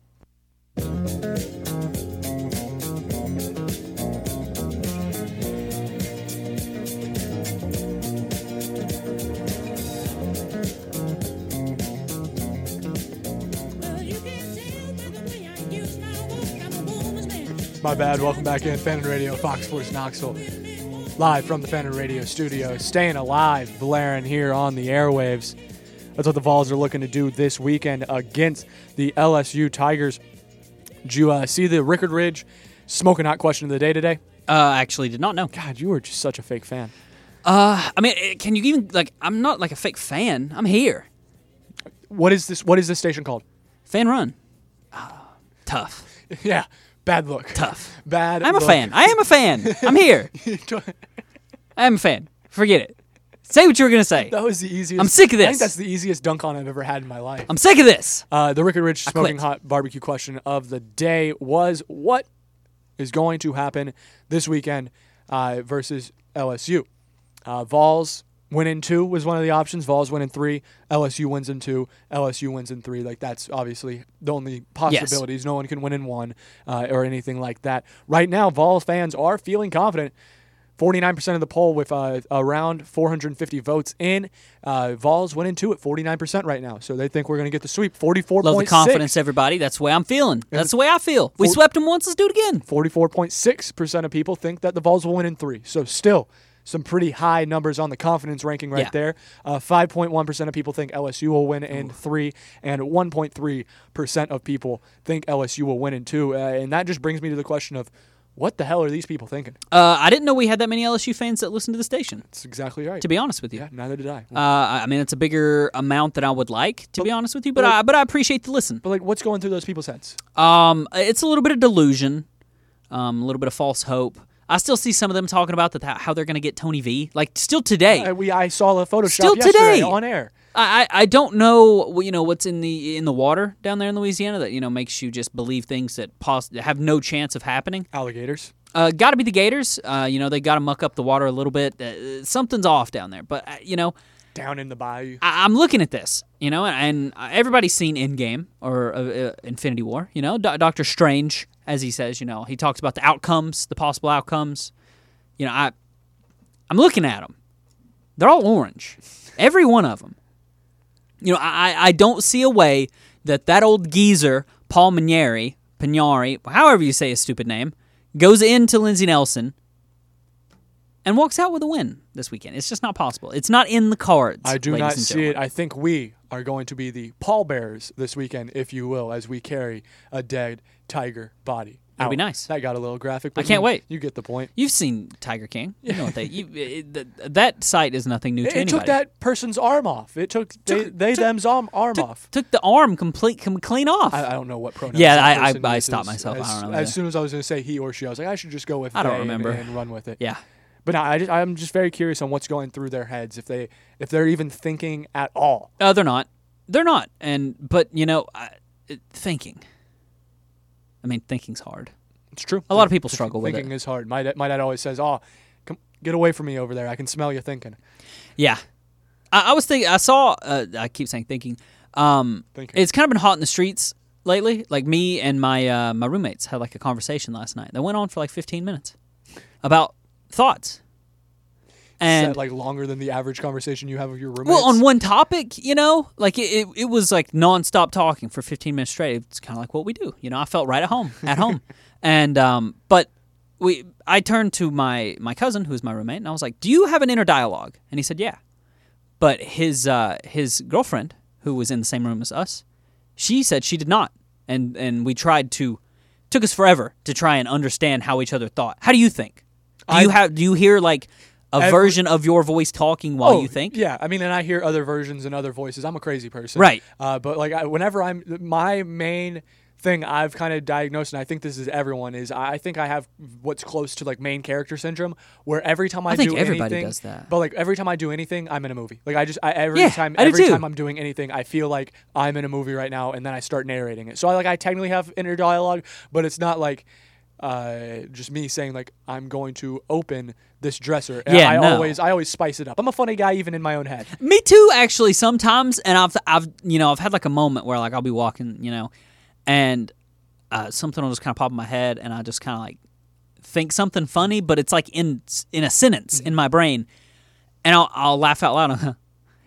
My bad. Welcome back in. Fan and Radio, Fox Sports Knoxville. Live from the Fan and Radio studio. Staying alive, blaring here on the airwaves. That's what the Vols are looking to do this weekend against the L S U Tigers. Did you uh, see the Rickard Ridge smoking hot question of the day today? Uh, actually did not know. God, you were just such a fake fan. Uh, I mean, eh, can you even, like, I'm not like a fake fan. I'm here. What is this? What is this station called? Fan run. Ah, tough. Yeah, bad look. Tough. Bad. I'm a look. fan. I am a fan. I'm here. I am a fan. Forget it. Say what you were going to say. That was the easiest. I'm sick of I this. think that's the easiest dunk on I've ever had in my life. I'm sick of this. Uh, the Rickard Ridge I smoking quit. hot barbecue question of the day was: what is going to happen this weekend uh, versus L S U? Uh, Vols win in two was one of the options. Vols win in three. L S U wins in two. L S U wins in three. Like that's obviously the only possibilities. No one can win in one uh, or anything like that. Right now, Vols fans are feeling confident. forty-nine percent of the poll with uh, around four hundred fifty votes in. Uh, Vols win in two at forty-nine percent right now. So they think we're going to get the sweep. forty-four point six. Love the confidence, everybody. That's the way I'm feeling. That's the way I feel. We For- swept them once. Let's do it again. forty-four point six percent of people think that the Vols will win in three. So still some pretty high numbers on the confidence ranking right Yeah. there. Uh, five point one percent of people think L S U will win in three, and one point three percent of people think L S U will win in two. Uh, and that just brings me to the question of, what the hell are these people thinking? Uh, I didn't know we had that many L S U fans that listen to the station. That's exactly right. To be honest with you. Yeah, neither did I. Uh, I mean, it's a bigger amount than I would like, to But- be honest with you, but but like- I but I appreciate the listen. But like, what's going through those people's heads? Um, it's a little bit of delusion, um, a little bit of false hope. I still see some of them talking about that how they're going to get Tony V. Like still today, I, we I saw a Photoshop Still yesterday today. on air. I, I I don't know you know what's in the in the water down there in Louisiana that you know makes you just believe things that pos- have no chance of happening. Alligators. Uh, got to be the Gators. Uh, you know they got to muck up the water a little bit. Uh, something's off down there, but uh, you know. Down in the bayou. I- I'm looking at this, you know, and, and everybody's seen Endgame or uh, uh, Infinity War. You know, Do- Doctor Strange, as he says, you know, he talks about the outcomes, the possible outcomes. You know, I, I'm looking at them. They're all orange, every one of them. You know, I, I don't see a way that that old geezer, Paul Mainieri, Pignari, however you say his stupid name, goes into Lindsey Nelson and walks out with a win this weekend. It's just not possible. It's not in the cards. I do ladies not and see gentlemen. it. I think we are going to be the pallbearers this weekend, if you will, as we carry a dead tiger body. That'd be out. nice. That got a little graphic. But I can't you, wait. You get the point. You've seen Tiger King. You know what they. You, it, th- that sight is nothing new It, to it anybody. took that person's arm off. It took, they, Took- they took- them's arm, arm took, off. took the arm complete, com- clean off. I, I don't know what pronouns. Yeah, that I- I- person I uses. stopped myself. I As, don't know as either. soon as I was going to say he or she, I was like, I should just go with I don't they and- remember. and run with it. yeah. But no, I just, I'm just very curious on what's going through their heads, if they if they're even thinking at all. Uh, they're not. They're not. And but you know, I, it, thinking. I mean, thinking's hard. It's true. A lot of people struggle with thinking it. is hard. My dad, my dad always says, "Oh, come, get away from me over there. I can smell you thinking." Yeah. I, I was thinking. I saw. Uh, I keep saying thinking. Um, Thinking. It's kind of been hot in the streets lately. Like me and my uh, my roommates had like a conversation last night that went on for like fifteen minutes about thoughts. And Set, like longer than the average conversation you have with your roommates. well, on one topic, you know, like it, it, it was like nonstop talking for fifteen minutes straight. It's kind of like what we do. You know, I felt right at home, at home. And, um, but we, I turned to my, my cousin, who's my roommate, and I was like, do you have an inner dialogue? And he said, yeah. But his, uh, his girlfriend, who was in the same room as us, she said she did not. And, and we tried to, took us forever to try and understand how each other thought. How do you think? Do you I- have, do you hear like a Every- version of your voice talking while Oh, you think? Yeah, I mean, and I hear other versions and other voices. I'm a crazy person, Right. Uh, but like, I, whenever I'm, my main thing I've kind of diagnosed, and I think this is everyone, is I think I have what's close to like main character syndrome, where every time I, I think do everybody anything, does that. But like every time I do anything, I'm in a movie. Like I just, I, every Yeah, time, I do every too. time I'm doing anything, I feel like I'm in a movie right now, and then I start narrating it. So I like, I technically have inner dialogue, but it's not like. Uh, just me saying like I'm going to open this dresser. And Yeah, I no. always I always spice it up. I'm a funny guy even in my own head. Me too, actually. Sometimes, and I've, I've, you know, I've had like a moment where like I'll be walking, you know, and uh, something will just kind of pop in my head, and I just kind of like think something funny, but it's like in in a sentence in my brain, and I'll I'll laugh out loud, and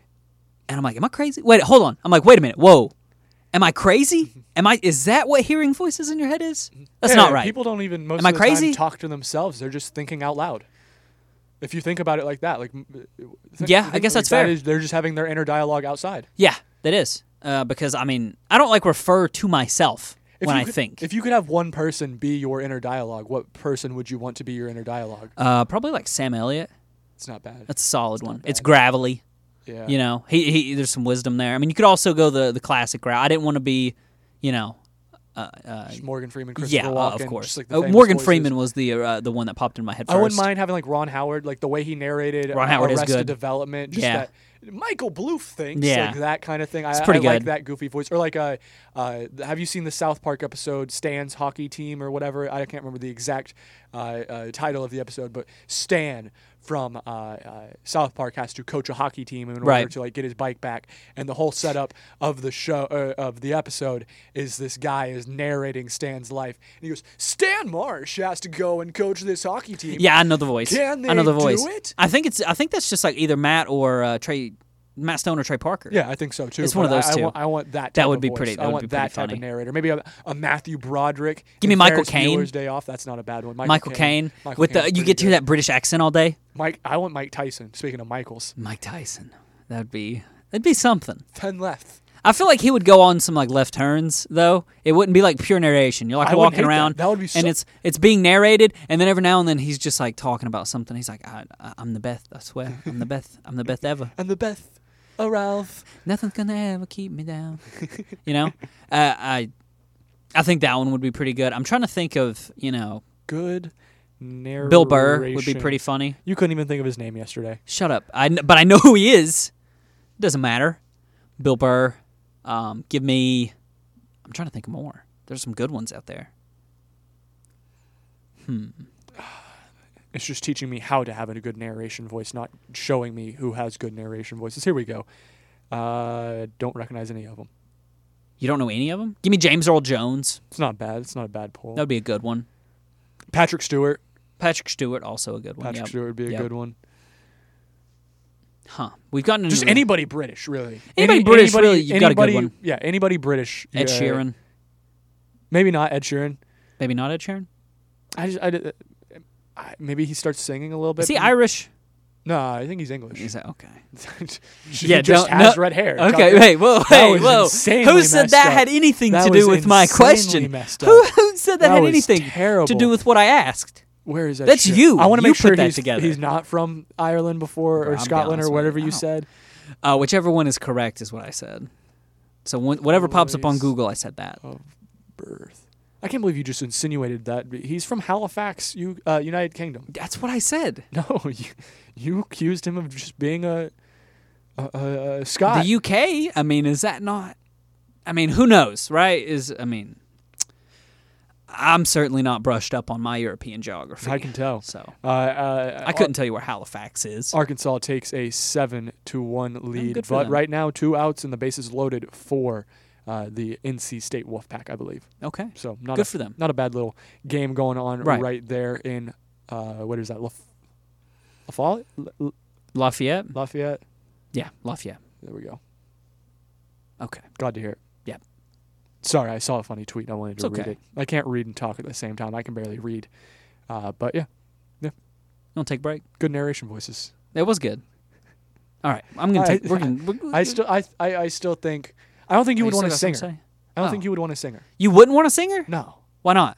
I'm like, am I crazy? Wait, hold on. I'm like, wait a minute, whoa, am I crazy? Am I? Is that what hearing voices in your head is? That's Yeah, not right. People don't even most Am of I the crazy? time talk to themselves. They're just thinking out loud. If you think about it like that, like m- th- Yeah, I think guess like that's that fair. is- they're just having their inner dialogue outside. Yeah, that is uh, because I mean I don't like refer to myself If when you I could, think. if you could have one person be your inner dialogue, what person would you want to be your inner dialogue? Uh, probably like Sam Elliott. It's not bad. That's a solid one. not It's bad. gravelly. yeah. You know, he, he there's some wisdom there. I mean, you could also go the the classic route. I didn't want to be, you know, uh, uh, Just Morgan Freeman, Christopher yeah, uh, Walken, of course. just like the Uh, famous Morgan voices. Freeman was the uh, the one that popped in my head first. I wouldn't mind having like Ron Howard, like the way he narrated Ron uh, Howard is Arrested good. Development. Just Yeah. that Michael Bluth thinks, Yeah. like that kind of thing. I, It's pretty I like good. that goofy voice. Or like, uh, uh, have you seen the South Park episode Stan's Hockey Team or whatever? I can't remember the exact uh, uh, title of the episode, but Stan from uh, uh, South Park has to coach a hockey team in order Right. to like get his bike back. And the whole setup of the show uh, of the episode is this guy is narrating Stan's life, and he goes, "Stan Marsh has to go and coach this hockey team." Yeah, I know the voice. Can I know they the voice. do it? I think it's. I think that's just like either Matt or uh, Trey, Matt Stone or Trey Parker. Yeah, I think so too. It's one of but those I, I two. want, I want that. Type That would of be voice. pretty- that I would want be that pretty type funny. of narrator. Maybe a, a Matthew Broderick. Give me in Michael Ferris Caine. Bueller's Day Off. That's not a bad one. Michael, Michael Caine Michael with the Caine's you pretty get to hear good. that British accent all day. Mike, I want Mike Tyson. Speaking of Michaels, Mike Tyson. That'd be that'd be something. ten left. I feel like he would go on some like left turns though. It wouldn't be like pure narration. You're like I wouldn't walking hate around, that. That would be so- and it's it's being narrated, and then every now and then he's just like talking about something. He's like, I, I, "I'm the best. I swear, I'm the best. I'm the best ever. I'm the best. Oh, Ralph. Nothing's gonna ever keep me down." You know, uh, I I think that one would be pretty good. I'm trying to think of you know, Good narration. Bill Burr would be pretty funny. You couldn't even think of his name yesterday. Shut up. I kn- but I know who he is. Doesn't matter. Bill Burr. Um, give me. I'm trying to think of more. There's some good ones out there. Hmm. It's just teaching me how to have a good narration voice, not showing me who has good narration voices. Here we go. Uh, don't recognize any of them. You don't know any of them? Give me James Earl Jones. It's not bad. It's not a bad poll. That would be a good one. Patrick Stewart. Patrick Stewart, also a good one. Patrick Yep. Stewart would be a Yep. good one. Huh. We've gotten into Just the- anybody British, really. Anybody Any- British, anybody, really, you've got a good anybody- one. Yeah, anybody British. Ed yeah, Sheeran. Maybe not Ed Sheeran. Maybe not Ed Sheeran. I just, I, did- I, maybe he starts singing a little bit. Is he Irish? No, I think he's English. Is that okay? She Yeah, just don't- has no- red hair. Okay, Tucker. wait, whoa, That hey, was whoa. insanely Who said messed that up. had anything That to was do with my insanely question? messed Who, up. who said that, That had was anything terrible. to do with what I asked? Where is that? That's shit? you. I want to You make sure put that he's, together. he's not from Ireland before Bro, or I'm Scotland honest or with whatever you. you I don't- said. Uh, whichever one is correct is what I said. So when, whatever pops up on Voice Google, I said that. of birth. I can't believe you just insinuated that. He's from Halifax, you, uh, United Kingdom. That's what I said. No, you, you accused him of just being a, a, a, a Scot. The U K, I mean, is that not? I mean, who knows, right? Is I mean, I'm certainly not brushed up on my European geography. I can tell. So Uh, uh, I couldn't tell you where Halifax is. Arkansas takes a seven to one lead, good for but them. right now two outs and the bases loaded for uh, the N C State Wolfpack, I believe. Okay. So not Good a, for them. Not a bad little game going on Right. right, there in uh, what is that? Laf- Lafayette? La- Lafayette? Lafayette. Yeah, Lafayette. There we go. Okay. Glad to hear it. Yeah. Sorry, I saw a funny tweet. And I wanted to It's read okay. it. I can't read and talk at the same time. I can barely read. Uh, but yeah, Don't take a break. good narration voices. It was good. All right, I'm gonna I- take. We're gonna. We're, I still, I, I, I still think. I don't think you Oh, would still want a got something singer. to say? I don't Oh. think you would want a singer. You wouldn't want a singer? No. Why not?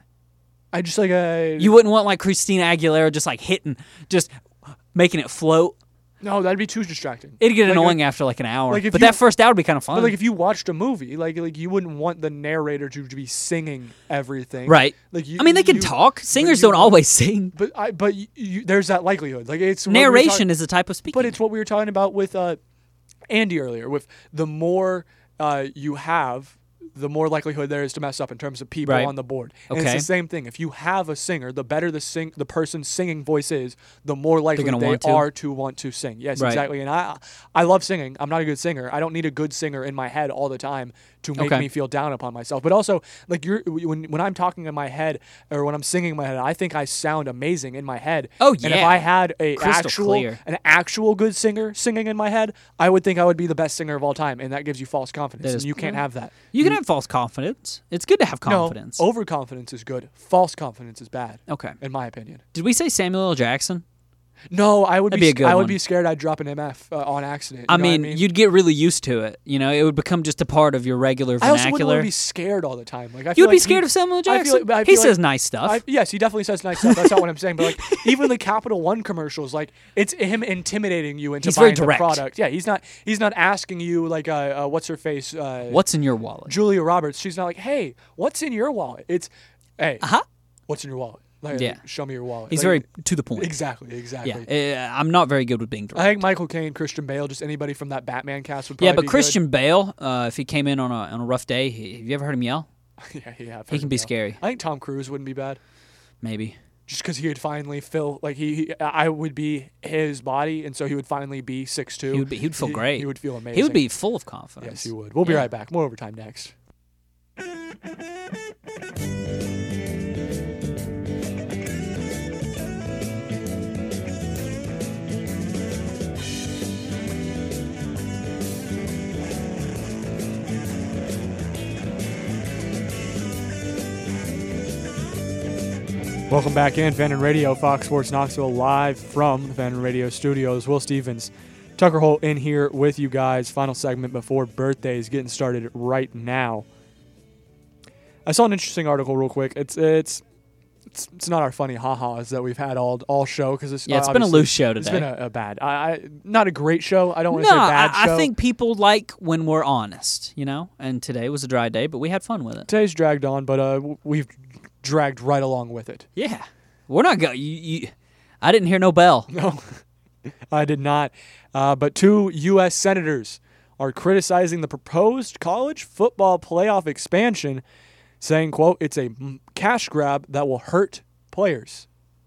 I just like a. You wouldn't want like Christina Aguilera just like hitting, just making it float. No, that'd be too distracting. It'd get Like, annoying after like an hour. like, if but you- that first hour would be kind of fun. But like if you watched a movie, like like you wouldn't want the narrator to, to be singing everything. right. Like you, I mean, they can you- talk. but Singers you don't want- always sing. But I but you, you, there's that likelihood. Like it's what we were Narration talking- is a type of speaking. But it's what we were talking about with uh, Andy earlier. With the more uh, you have, the more likelihood there is to mess up in terms of people Right. on the board. And Okay. it's the same thing. If you have a singer, the better the sing the person's singing voice is, the more likely gonna they want to. are to want to sing. Yes, Right. exactly. And I I love singing. I'm not a good singer. I don't need a good singer in my head all the time to make Okay. me feel down upon myself. But also, like you're when when I'm talking in my head or when I'm singing in my head, I think I sound amazing in my head. Oh, And if yeah. I had a Crystal actual clear. an actual good singer singing in my head, I would think I would be the best singer of all time, and that gives you false confidence. That And is- you can't yeah. have that. You can have false confidence. It's good to have confidence. No, overconfidence is good. False confidence is bad. Okay. In my opinion. Did we say Samuel L. Jackson? No, I would That'd be. be a good I would one. be scared I'd drop an M F uh, on accident. I you know what mean, you'd get really used to it. You know, it would become just a part of your regular I also wouldn't want vernacular. to be scared all the time. Like I You feel would be like scared he- of Samuel L. I feel Jackson. like- I he feel says like- nice stuff. I, yes, he definitely says nice stuff. That's not what I'm saying. But like, even the Capital One commercials, like it's him intimidating you into He's very buying the direct. product. Yeah, he's not. He's not asking you like, uh, uh, what's her face? Uh, What's in your wallet? Julia Roberts? She's not like, hey, what's in your wallet? It's, hey, Uh-huh. what's in your wallet? Like, Yeah. show me your wallet. He's Like, very to the point. exactly, exactly. Yeah, uh, I'm not very good with being direct. I think Michael Caine, Christian Bale, just anybody from that Batman cast would probably Yeah, but be Christian Bale, uh, if he came in on a on a rough day, he, have you ever heard him yell? good. yeah, yeah, I've He heard can of be Bale. scary. I think Tom Cruise wouldn't be bad, Maybe. just because he would finally fill like he, he, I would be his body, and so he would finally be six two. He would be. He would feel great. He would feel amazing. He would be full of confidence. Yes, he would. We'll be Yeah. right back. More overtime next. Welcome back in, Fan and Radio, Fox Sports Knoxville, live from the Fan and Radio studios. Will Stevens, Tucker Holt in here with you guys. Final segment before birthdays getting started right now. I saw an interesting article real quick. It's it's it's, it's not our funny ha-has that we've had all all show because it's Yeah, it's been a loose show today. It's been a, a bad, I, I not a great show. I don't want to No, say bad I, show. I think people like when we're honest, you know. And today was a dry day, but we had fun with it. Today's dragged on, but uh, w- we've dragged right along with it. Yeah, we're not going. You, you, I didn't hear no bell. No, I did not. Uh, but two U S senators are criticizing the proposed college football playoff expansion, saying, quote, it's a cash grab that will hurt players.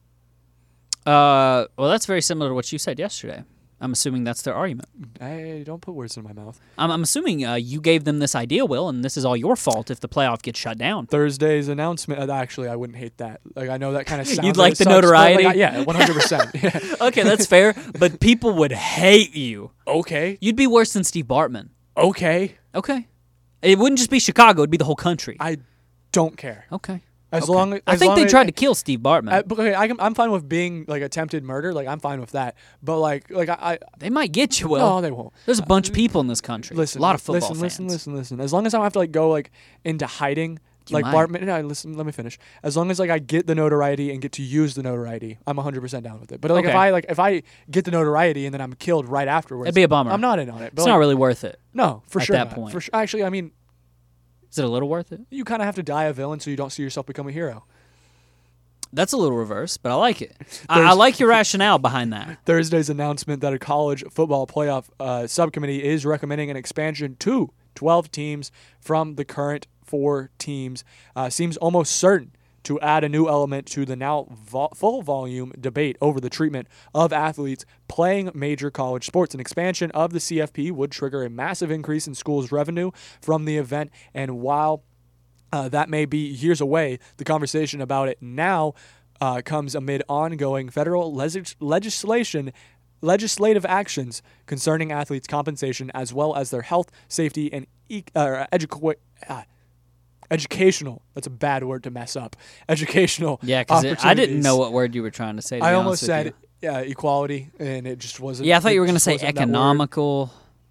Uh, well, that's very similar to what you said yesterday. I'm assuming that's their argument. Hey, don't put words in my mouth. I'm, I'm assuming uh, you gave them this idea, Will, and this is all your fault if the playoff gets shut down. Thursday's announcement, uh, actually, I wouldn't hate that. Like, I know that kind of sounds You'd like it the sucks, but, notoriety? like, I- yeah, one hundred percent. Yeah. Okay, that's fair, but people would hate you. Okay. You'd be worse than Steve Bartman. Okay. Okay. It wouldn't just be Chicago, it'd be the whole country. I don't care. Okay. As Okay. long as I as think long they as- tried to kill Steve Bartman. I, okay, I can, I'm fine with being like attempted murder. Like I'm fine with that. But like, like I, I they might get you, Will. no, they won't. There's a bunch of people in this country. Listen, a lot of football listen, fans. listen, listen, listen. As long as I don't have to like go like into hiding, You like might. Bartman. No, listen, let me finish. As long as like I get the notoriety and get to use the notoriety, I'm one hundred percent down with it. But like if Okay. I like if I get the notoriety and then I'm killed right afterwards, It'd be a bummer. I'm not in on it. But It's like, not really worth it. no, for at sure that not. point. For sure, actually, I mean, Is it a little worth it? you kind of have to die a villain so you don't see yourself become a hero. That's a little reverse, but I like it. I, I like your rationale behind that. Thursday's announcement that a college football playoff uh, subcommittee is recommending an expansion to twelve teams from the current four teams uh, seems almost certain to add a new element to the now vo- full volume debate over the treatment of athletes playing major college sports. An expansion of the C F P would trigger a massive increase in schools' revenue from the event, and while Uh, that may be years away, the conversation about it now uh, comes amid ongoing federal legis- legislation, legislative actions concerning athletes' compensation as well as their health, safety, and e- uh, educa- uh, educational. That's a bad word to mess up. Educational. Yeah, because I didn't opportunities. know what word you were trying to say. To I be almost honest with said uh, equality, and it just wasn't. you. Yeah, I thought you it were going to just say wasn't that word. economical.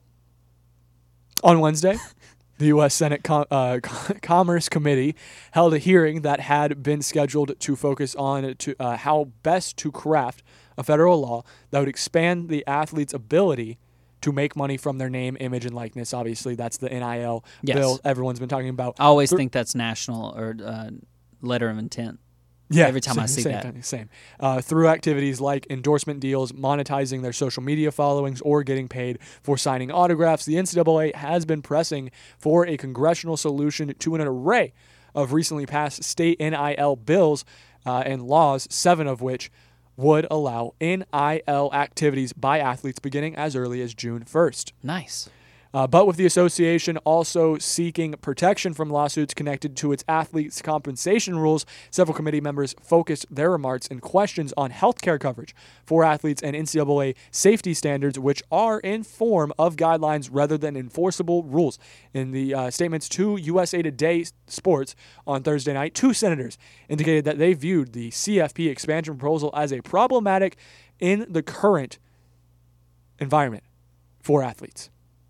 On Wednesday, the U S Senate Com- uh, Commerce Committee held a hearing that had been scheduled to focus on to, uh, how best to craft a federal law that would expand the athlete's ability to make money from their name, image, and likeness. Obviously, that's the N I L Yes. bill everyone's been talking about. I always Thr- think that's national or uh, letter of intent. Yeah, every time I same- see same that. thing, same. Uh, through activities like endorsement deals, monetizing their social media followings, or getting paid for signing autographs, the N C double A has been pressing for a congressional solution to an array of recently passed state N I L bills uh, and laws, seven of which would allow N I L activities by athletes beginning as early as June first. Nice. Uh, but with the association also seeking protection from lawsuits connected to its athletes' compensation rules, several committee members focused their remarks and questions on health care coverage for athletes and N C double A safety standards, which are in form of guidelines rather than enforceable rules. In the uh, statements to U S A Today Sports on Thursday night, two senators indicated that they viewed the C F P expansion proposal as a problematic in the current environment for athletes.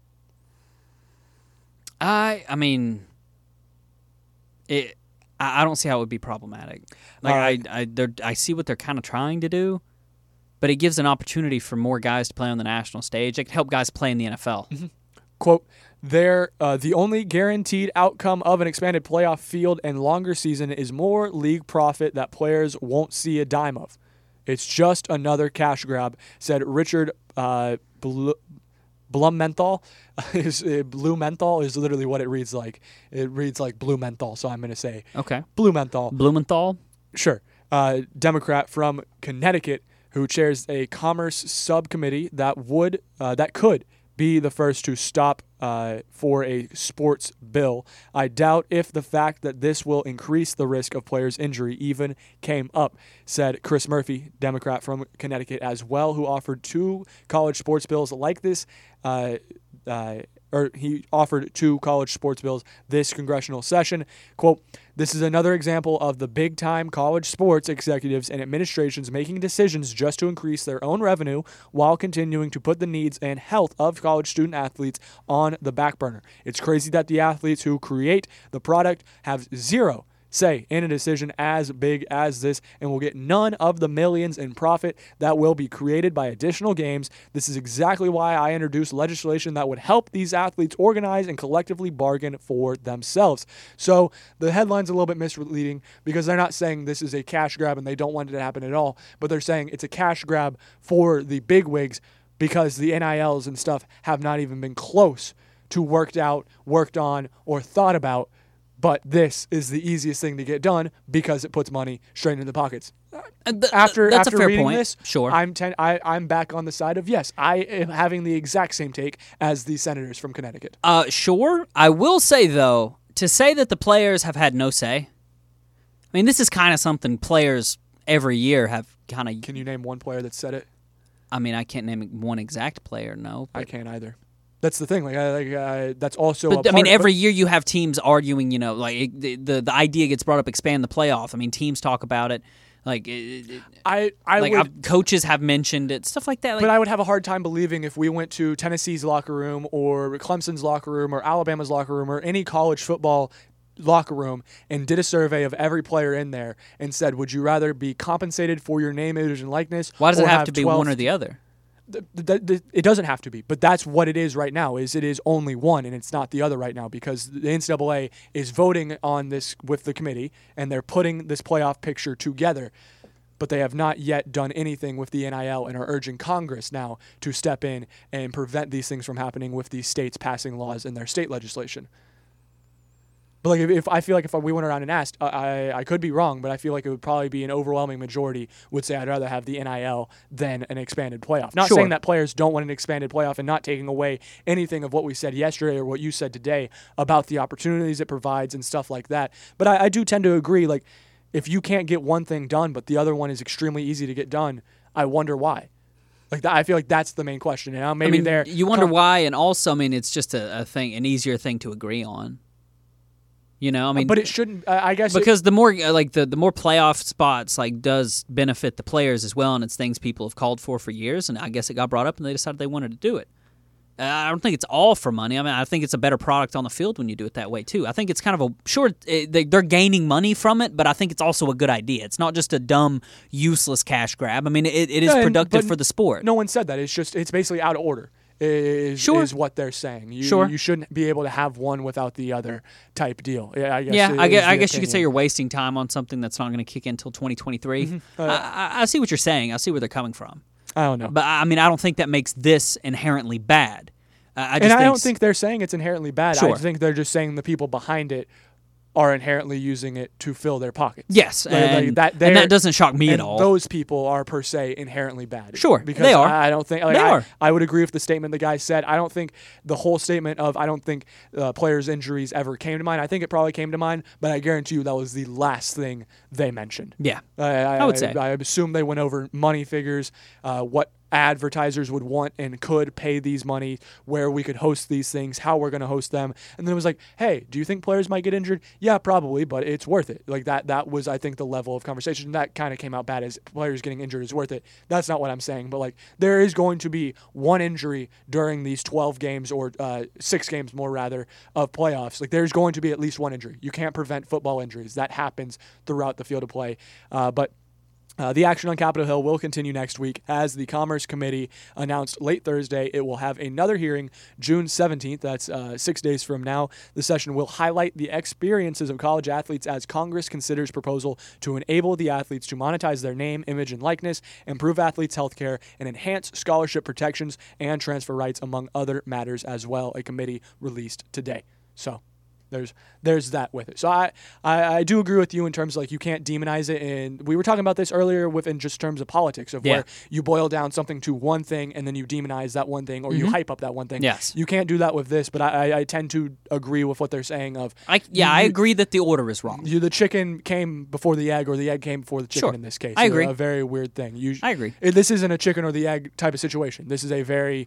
I I mean, it. I I don't see how it would be problematic. Like Uh, I I they're, I see what they're kind of trying to do, but it gives an opportunity for more guys to play on the national stage. It could help guys play in the N F L. Quote, They're, uh, the only guaranteed outcome of an expanded playoff field and longer season is more league profit that players won't see a dime of. It's just another cash grab, said Richard uh, Bl- Blumenthal. is, uh, Blumenthal is literally what it reads like. It reads like blue menthol, so I'm going to say Okay. Blumenthal. Blumenthal. Sure. Uh, Democrat from Connecticut who chairs a commerce subcommittee that would uh, that could be the first to stop uh, for a sports bill. I doubt if the fact that this will increase the risk of players' injury even came up, said Chris Murphy, Democrat from Connecticut as well, who offered two college sports bills like this uh, uh, or he offered two college sports bills this congressional session. Quote, "This is another example of the big-time college sports executives and administrations making decisions just to increase their own revenue while continuing to put the needs and health of college student athletes on the back burner. It's crazy that the athletes who create the product have zero say in a decision as big as this and will get none of the millions in profit that will be created by additional games. This is exactly why I introduced legislation that would help these athletes organize and collectively bargain for themselves." So the headline's a little bit misleading because they're not saying this is a cash grab and they don't want it to happen at all, but they're saying it's a cash grab for the bigwigs because the N I Ls and stuff have not even been close to worked out, worked on, or thought about. But this is the easiest thing to get done because it puts money straight into the pockets. Uh, th- After that's after a fair reading point. this, Sure. I'm ten, I, I'm back on the side of yes. I am having the exact same take as the senators from Connecticut. Uh, sure. I will say, though, to say that the players have had no say, I mean, this is kind of something players every year have kind of... Can you name one player that said it? I mean, I can't name one exact player, no. I can't either. That's the thing. Like, I, like uh, that's also. But a I mean, part, every but, year you have teams arguing. You know, like it, the, the the idea gets brought up, expand the playoff. I mean, teams talk about it. Like, it, it, I, I like would, I've, coaches have mentioned it, stuff like that. Like, but I would have a hard time believing if we went to Tennessee's locker room or Clemson's locker room or Alabama's locker room or any college football locker room and did a survey of every player in there and said, "Would you rather be compensated for your name, image, and likeness?" Why does or it have, have to be twelve one or the other? The, the, the, it doesn't have to be, but that's what it is right now. Is it is only one, and it's not the other right now because the N C double A is voting on this with the committee, and they're putting this playoff picture together. But they have not yet done anything with the N I L and are urging Congress now to step in and prevent these things from happening with these states passing laws in their state legislation. But like, if, if I feel like if we went around and asked, uh, I I could be wrong, but I feel like it would probably be an overwhelming majority would say I'd rather have the N I L than an expanded playoff. Not Sure. saying that players don't want an expanded playoff and not taking away anything of what we said yesterday or what you said today about the opportunities it provides and stuff like that. But I, I do tend to agree. Like, if you can't get one thing done, but the other one is extremely easy to get done, I wonder why. Like that, I feel like that's the main question. And maybe I mean, there you wonder com- why, and also, I mean, it's just a, a thing, an easier thing to agree on. You know, I mean, but it shouldn't. Uh, I guess because it, the more uh, like the, the more playoff spots like does benefit the players as well, and it's things people have called for for years. And I guess it got brought up, and they decided they wanted to do it. Uh, I don't think it's all for money. I mean, I think it's a better product on the field when you do it that way too. I think it's kind of a sure it, they, they're gaining money from it, but I think it's also a good idea. It's not just a dumb, useless cash grab. I mean, it, it is Yeah, and- productive but for the sport. No one said that. It's just it's basically out of order. Is, Sure. is what they're saying. You, Sure. you shouldn't be able to have one without the other type deal. Yeah, I guess. Yeah, is I guess, the I guess you could say opinion. you're wasting time on something that's not going to kick in until twenty twenty-three. Mm-hmm. Uh, I, I, I see what you're saying. I see where they're coming from. I don't know. But I mean, I don't think that makes this inherently bad. Uh, I just and I think don't think they're saying it's inherently bad. Sure. I think they're just saying the people behind it are inherently using it to fill their pockets. Yes, Like- like and, that, and they're- that doesn't shock me and at all. Those people are per se inherently bad. Sure, because they are. I, I don't think like, They I, are. I would agree with the statement the guy said. I don't think the whole statement of I don't think uh, players' injuries ever came to mind. I think it probably came to mind, but I guarantee you that was the last thing they mentioned. yeah, I, I, I would say. I, I assume they went over money figures, uh, what advertisers would want and could pay these money, where we could host these things, how we're going to host them. And then it was like, hey, do you think players might get injured? Yeah, probably, but it's worth it. Like that that was, I think, the level of conversation. That kind of came out bad as players getting injured is worth it. That's not what I'm saying, but like there is going to be one injury during these twelve games or uh, six games more rather of playoffs. Like there's going to be at least one injury. You can't prevent football injuries. That happens throughout the field of play. Uh, but Uh, the action on Capitol Hill will continue next week. As the Commerce Committee announced late Thursday, it will have another hearing June seventeenth. That's uh, six days from now. The session will highlight the experiences of college athletes as Congress considers proposal to enable the athletes to monetize their name, image, and likeness, improve athletes' health care, and enhance scholarship protections and transfer rights, among other matters as well, a committee released today. So There's there's that with it. So I, I, I do agree with you in terms of like you can't demonize it. And we were talking about this earlier within just terms of politics of Yeah. where you boil down something to one thing and then you demonize that one thing or you hype up that one thing. Yes. You can't do that with this, but I, I, I tend to agree with what they're saying of I, yeah, you- I you- agree that the order is wrong. You, the chicken came before the egg or the egg came before the chicken Sure. in this case. I agree. A very weird thing. You, I agree. it- This isn't a chicken or the egg type of situation. This is a very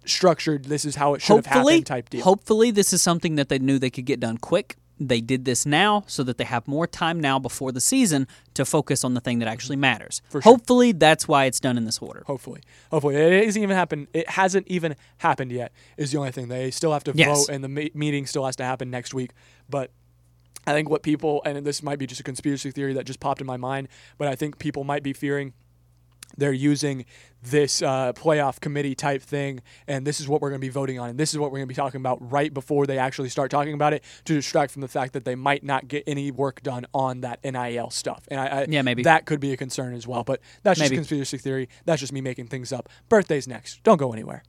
structured, this is how it should have Hopefully, happened type deal. hopefully this is something that they knew they could get done quick. They did this now so that they have more time now before the season to focus on the thing that actually matters. For sure. Hopefully that's why it's done in this order. Hopefully, hopefully it hasn't even happened. It hasn't even happened yet. Is the only thing they still have to Yes. vote, and the me- meeting still has to happen next week. But I think what people, and this might be just a conspiracy theory that just popped in my mind, but I think people might be fearing they're using this uh, playoff committee type thing, and this is what we're going to be voting on, and this is what we're going to be talking about right before they actually start talking about it, to distract from the fact that they might not get any work done on that N I L stuff. And I, I Yeah, maybe. that could be a concern as well. But that's just Maybe. conspiracy theory. That's just me making things up. Birthday's next. Don't go anywhere.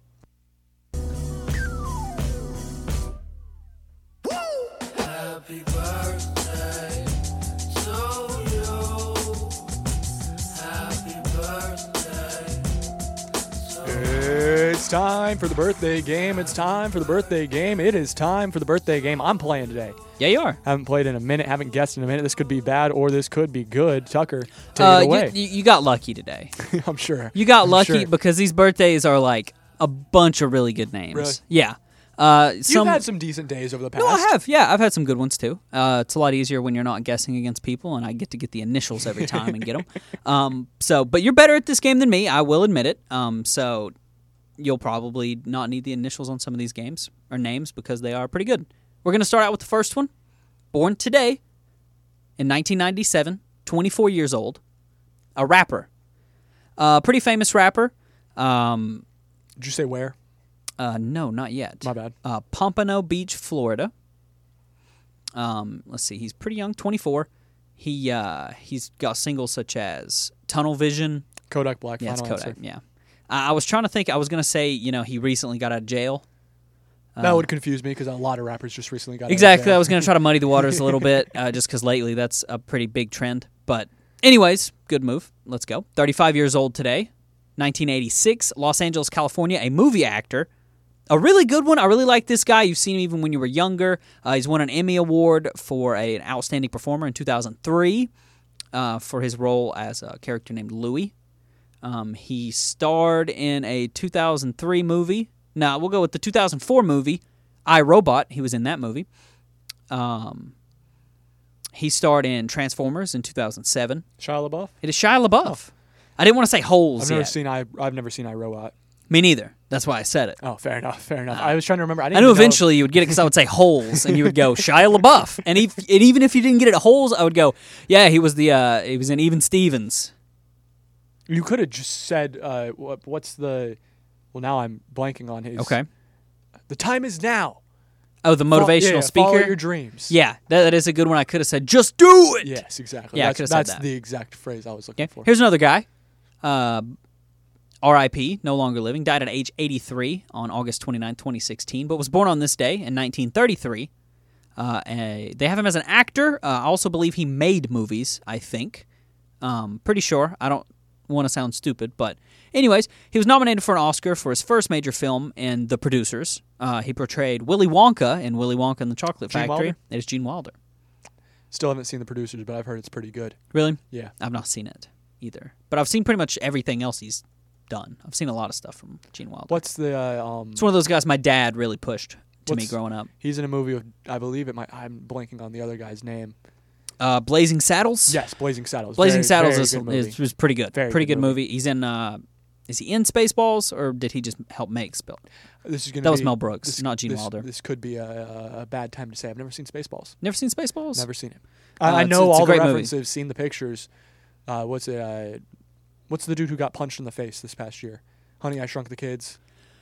Happy birthday to you. Happy birthday. It's time for the birthday game. It's time for the birthday game. It is time for the birthday game. I'm playing today. Yeah, you are. Haven't played in a minute. Haven't guessed in a minute. This could be bad or this could be good. Tucker, take Uh, it you, away. you, you got lucky today. I'm sure. You got I'm lucky sure. because these birthdays are like a bunch of really good names. Really? Yeah. Uh, You've some, had some decent days over the past. No, I have. Yeah, I've had some good ones too. Uh, it's a lot easier when you're not guessing against people, and I get to get the initials every time and get them. Um, so, but you're better at this game than me. I will admit it. Um, so you'll probably not need the initials on some of these games or names because they are pretty good. We're gonna start out with the first one. Born today, in nineteen ninety-seven, twenty-four years old, a rapper, a pretty famous rapper. Um, Did you say where? Uh, no, not yet. My bad. Uh, Pompano Beach, Florida. Um, let's see. He's pretty young, twenty-four. He uh, he's got singles such as Tunnel Vision. Kodak Black. Yeah, it's final Kodak. answer. Yeah. I I was trying to think. I was gonna say, you know, he recently got out of jail. That would confuse me because a lot of rappers just recently got out of Exactly. jail. I was gonna try to muddy the waters a little bit, uh, just because lately that's a pretty big trend. But anyways, good move. Let's go. thirty-five years old today, nineteen eighty-six, Los Angeles, California. A movie actor. A really good one. I really like this guy. You've seen him even when you were younger. Uh, he's won an Emmy Award for a, an outstanding performer in two thousand three uh, for his role as a character named Louis. Um, he starred in a two thousand three movie. No, we'll go with the two thousand four movie, I, Robot. He was in that movie. Um, he starred in Transformers in two thousand seven. Shia LaBeouf. It is Shia LaBeouf. I didn't want to say Holes I've never yet. seen I. I've never seen iRobot. Me neither. That's why I said it. Oh, fair enough. Fair enough. I was trying to remember. I, didn't I knew even know- eventually you would get it because I would say Holes, and you would go Shia LaBeouf, and, if, and even if you didn't get it Holes, I would go, yeah, he was the uh, he was in Even Stevens. You could have just said, uh, what, "What's the?" Well, now I'm blanking on his. Okay. The time is now. Oh, the Fo- motivational yeah, speaker. Follow your dreams. Yeah, that, that is a good one. I could have said, just do it. Yes, exactly. Yeah, I that's, could've said that's that. the exact phrase I was looking Okay. for. Here's another guy. Uh, R I P, no longer living, died at age eighty-three on August twenty-ninth, twenty sixteen, but was born on this day in nineteen thirty-three. Uh, a, they have him as an actor. Uh, I also believe he made movies, I think. Um, pretty sure. I don't want to sound stupid, but anyways, he was nominated for an Oscar for his first major film in The Producers. Uh, he portrayed Willy Wonka in Willy Wonka and the Chocolate Gene Factory. Wilder? It is Gene Wilder. Still haven't seen The Producers, but I've heard it's pretty good. Really? Yeah. I've not seen it either. But I've seen pretty much everything else he's done. I've seen a lot of stuff from Gene Wilder. What's the? Uh, um, It's one of those guys my dad really pushed to me What's- growing up. He's in a movie with, I believe it might. I'm blanking on the other guy's name. Uh, Blazing Saddles? Yes, Blazing Saddles. Blazing Very, Saddles very is, good movie. is was pretty good. Very pretty good good movie. He's in. Uh, is he in Spaceballs or did he just help make Spell? This is gonna That was be- Mel Brooks, this- not Gene this- Wilder. This could be a, a bad time to say. I've never seen Spaceballs. Never seen Spaceballs? Never seen it. Uh, I, I it's- know it's a all the great movie. references, seen the pictures. Uh, what's it? Uh, what's the dude who got punched in the face this past year? Honey, I Shrunk the Kids.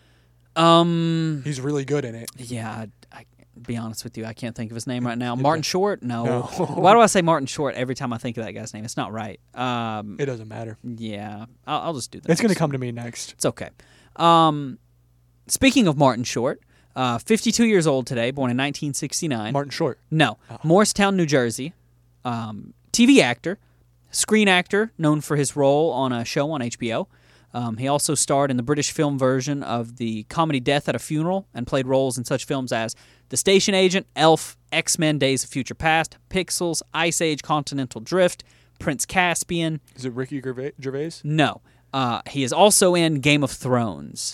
Um. He's really good in it. Yeah. I, I be honest with you, I can't think of his name right now. Martin Short? No. No. Why do I say Martin Short every time I think of that guy's name? It's not right. Um. It doesn't matter. Yeah. I'll, I'll just do that. It's going to next come to me next. It's okay. Um, speaking of Martin Short, uh, fifty-two years old today, born in nineteen sixty-nine. Martin Short. No, Morristown, New Jersey. Um, T V actor, screen actor, known for his role on a show on H B O. Um, he also starred in the British film version of the comedy Death at a Funeral and played roles in such films as The Station Agent, Elf, X-Men Days of Future Past, Pixels, Ice Age, Continental Drift, Prince Caspian. Is it Ricky Gervais? Gervais? No. Uh, he is also in Game of Thrones.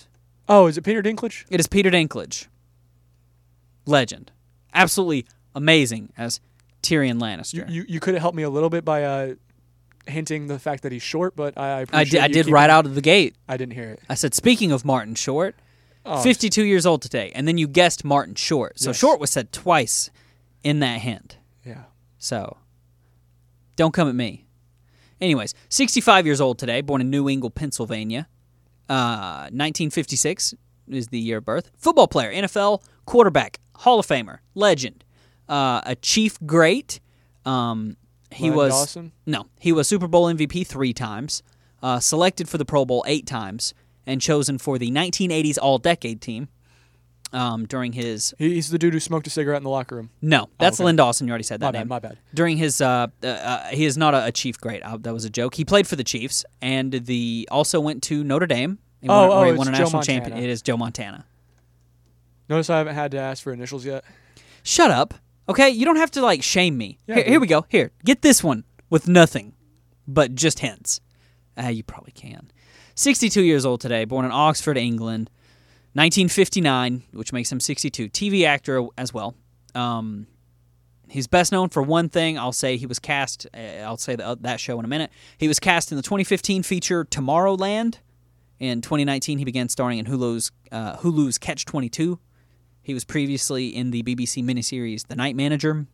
Oh, is it Peter Dinklage? It is Peter Dinklage. Legend. Absolutely amazing as Tyrion Lannister. You you, you could have helped me a little bit by uh, hinting the fact that he's short, but I, I I appreciate did, I you did keeping- right out of the gate. I didn't hear it. I said, speaking of Martin Short, Oh, fifty-two years old today. And then you guessed Martin Short. So Yes. Short was said twice in that hint. Yeah. So don't come at me. Anyways, sixty-five years old today, born in New England, Pennsylvania. Uh, nineteen fifty-six is the year of birth. Football player, N F L quarterback, Hall of Famer, legend, uh, a Chief great. Um, he Glenn was Dawson? no, he was Super Bowl M V P three times, uh, selected for the Pro Bowl eight times, and chosen for the nineteen eighties All-Decade team. Um, during his He- He's the dude who smoked a cigarette in the locker room. no, that's okay. Lynn Dawson. You already said that My name. bad, my bad. During his, uh, uh, uh, he is not a, a Chief great. Uh, that was a joke. He played for the Chiefs and the also went to Notre Dame. He Oh, won, oh, where he it's won a Joe national Montana. champion. It is Joe Montana. Notice I haven't had to ask for initials yet. Shut up. Okay, you don't have to like shame me. Yeah, here, dude. here we go. Here, get this one with nothing, but just hints. Uh, you probably can. sixty-two years old today, born in Oxford, England. nineteen fifty-nine, which makes him sixty-two. T V actor as well. Um, he's best known for one thing. I'll say he was cast. Uh, I'll say the, uh, that show in a minute. He was cast in the twenty fifteen feature Tomorrowland. In twenty nineteen, he began starring in Hulu's uh, Hulu's Catch twenty-two. He was previously in the B B C miniseries The Night Manager,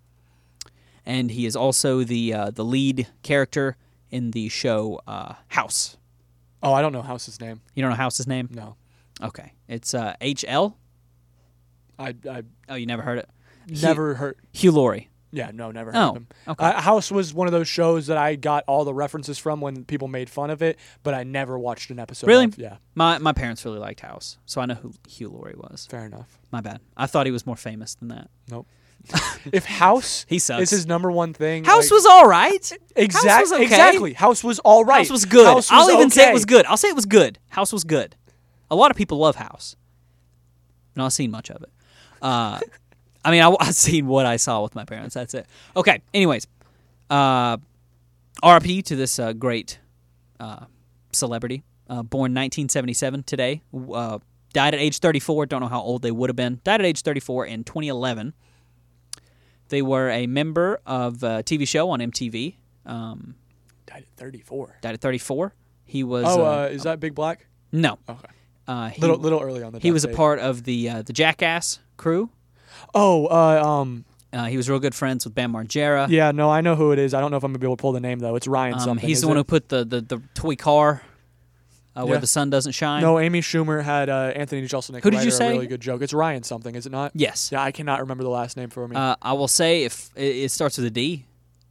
and he is also the uh, the lead character in the show uh, House. Oh, I don't know House's name. You don't know House's name? No. Okay, it's uh, H L. I, I Oh, you never heard it? never heard. Hugh Laurie. Yeah, no, never heard Oh, of him. okay. Uh, House was one of those shows that I got all the references from when people made fun of it, but I never watched an episode Really? of. Yeah, My my parents really liked House, so I know who Hugh Laurie was. fair enough. My bad. I thought he was more famous than that. Nope. If House He sucks. is his number one thing. House like- was all right. Exact- House was okay. Exactly. House was all right. House was good. House was I'll even say it okay. was good. I'll say it was good. House was good. A lot of people love House. Not seen much of it. Uh, I mean, I, I've seen what I saw with my parents. That's it. Okay. Anyways, uh, R I P to this uh, great uh, celebrity. Uh, born nineteen seventy-seven today. Uh, died at age thirty-four. Don't know how old they would have been. Died at age thirty-four in twenty eleven. They were a member of a T V show on M T V. Um, Died at thirty-four. died at thirty-four. He was. Oh, uh, uh, is that Big Black? no. Okay. Uh, he, Little little early on the. he was a death date. part of the uh, the Jackass crew. Oh, uh, um, Uh, he was real good friends with Bam Margera. yeah, no, I know who it is. I don't know if I'm gonna be able to pull the name though. It's Ryan Um, something. he's is the one it? who put the, the, the toy car uh, where Yeah. the sun doesn't shine. No, Amy Schumer had uh, Anthony Jeselnik Who did write you her say? a really good joke. It's Ryan something, is it not? Yes. Yeah, I cannot remember the last name for me. Uh, I will say if it, it starts with a D.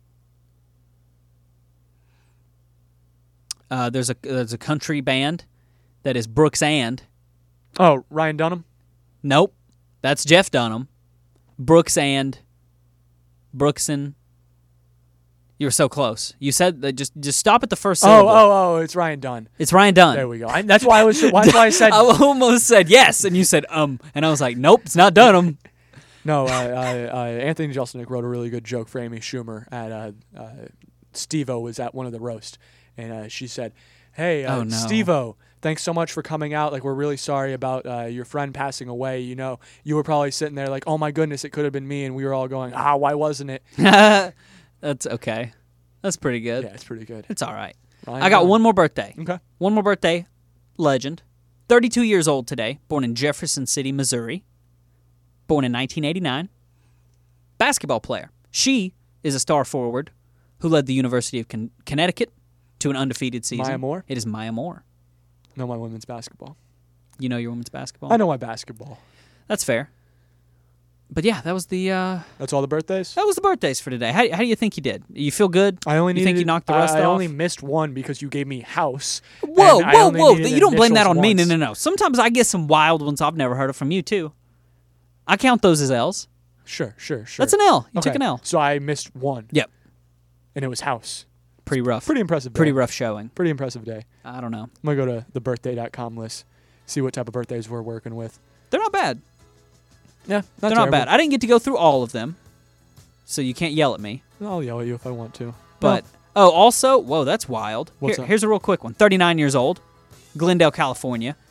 Uh, there's a there's a country band that is Brooks and. oh, Ryan Dunham. Nope, that's Jeff Dunham. Brooks and. Brooks and. You were so close. You said that just just stop at the first Oh, syllable. oh, oh, it's Ryan Dunn. It's Ryan Dunn. There we go. I, that's why I was. That's why I said I almost said yes, and you said um, and I was like, nope, it's not Dunham. no. Uh, uh, uh, Anthony Jeselnik wrote a really good joke for Amy Schumer at uh, uh, Steve-O was at one of the roast, and uh, she said, "Hey, uh, Oh, no. Steve-O, thanks so much for coming out. Like, we're really sorry about uh, your friend passing away. You know, you were probably sitting there like, oh my goodness, it could have been me, and we were all going, ah, why wasn't it? That's okay. That's pretty good. Yeah, it's pretty good. It's all right. Ryan I got Dunn. one more birthday. Okay. One more birthday. Legend. thirty-two years old today. Born in Jefferson City, Missouri. Born in nineteen eighty-nine. Basketball player. She is a star forward who led the University of Con- Connecticut to an undefeated season. Maya Moore? It is Maya Moore. No, my women's basketball. You know your women's basketball? I know my basketball. That's fair. But yeah, that was the uh, That's all the birthdays. that was the birthdays for today. How, how do you think you did? You feel good? I only you needed, think you knocked the rest I, I off? only missed one because you gave me house. Whoa, and I whoa, only whoa! needed You don't blame that initials on me. No, once. no, no. Sometimes I get some wild ones I've never heard of from you too. I count those as L's. Sure, sure, sure. That's an L. You Okay, took an L. So I missed one. Yep. And it was house. Pretty rough. Pretty impressive day. Pretty rough showing. Pretty impressive day. I don't know. I'm going to go to the birthday dot com list, see what type of birthdays we're working with. They're not bad. Yeah, not They're terrible. not bad. I didn't get to go through all of them, so you can't yell at me. I'll yell at you if I want to. But oh, also, whoa, that's wild. What's Here- up? Here's a real quick one. thirty-nine years old, Glendale, California.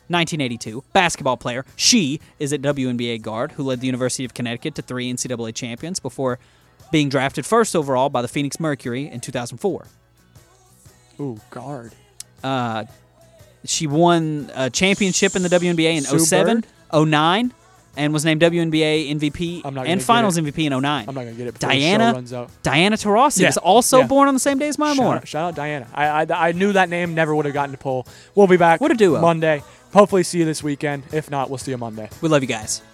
nineteen eighty-two, basketball player. She is a W N B A guard who led the University of Connecticut to three N C double A champions before being drafted first overall by the Phoenix Mercury in two thousand four. Ooh, guard. Uh, she won a championship in the W N B A in Sue oh seven, Bird? oh nine, and was named W N B A M V P I'm not and gonna Finals get it. M V P in oh nine. I'm not going to get it before Diana, the show runs out. Diana Taurasi Yeah, was also yeah. born on the same day as Maya Shout Moore. out, shout out Diana. I, I I knew that name, never would have gotten to pull. We'll be back What a duo. Monday. Hopefully see you this weekend. If not, we'll see you Monday. We love you guys.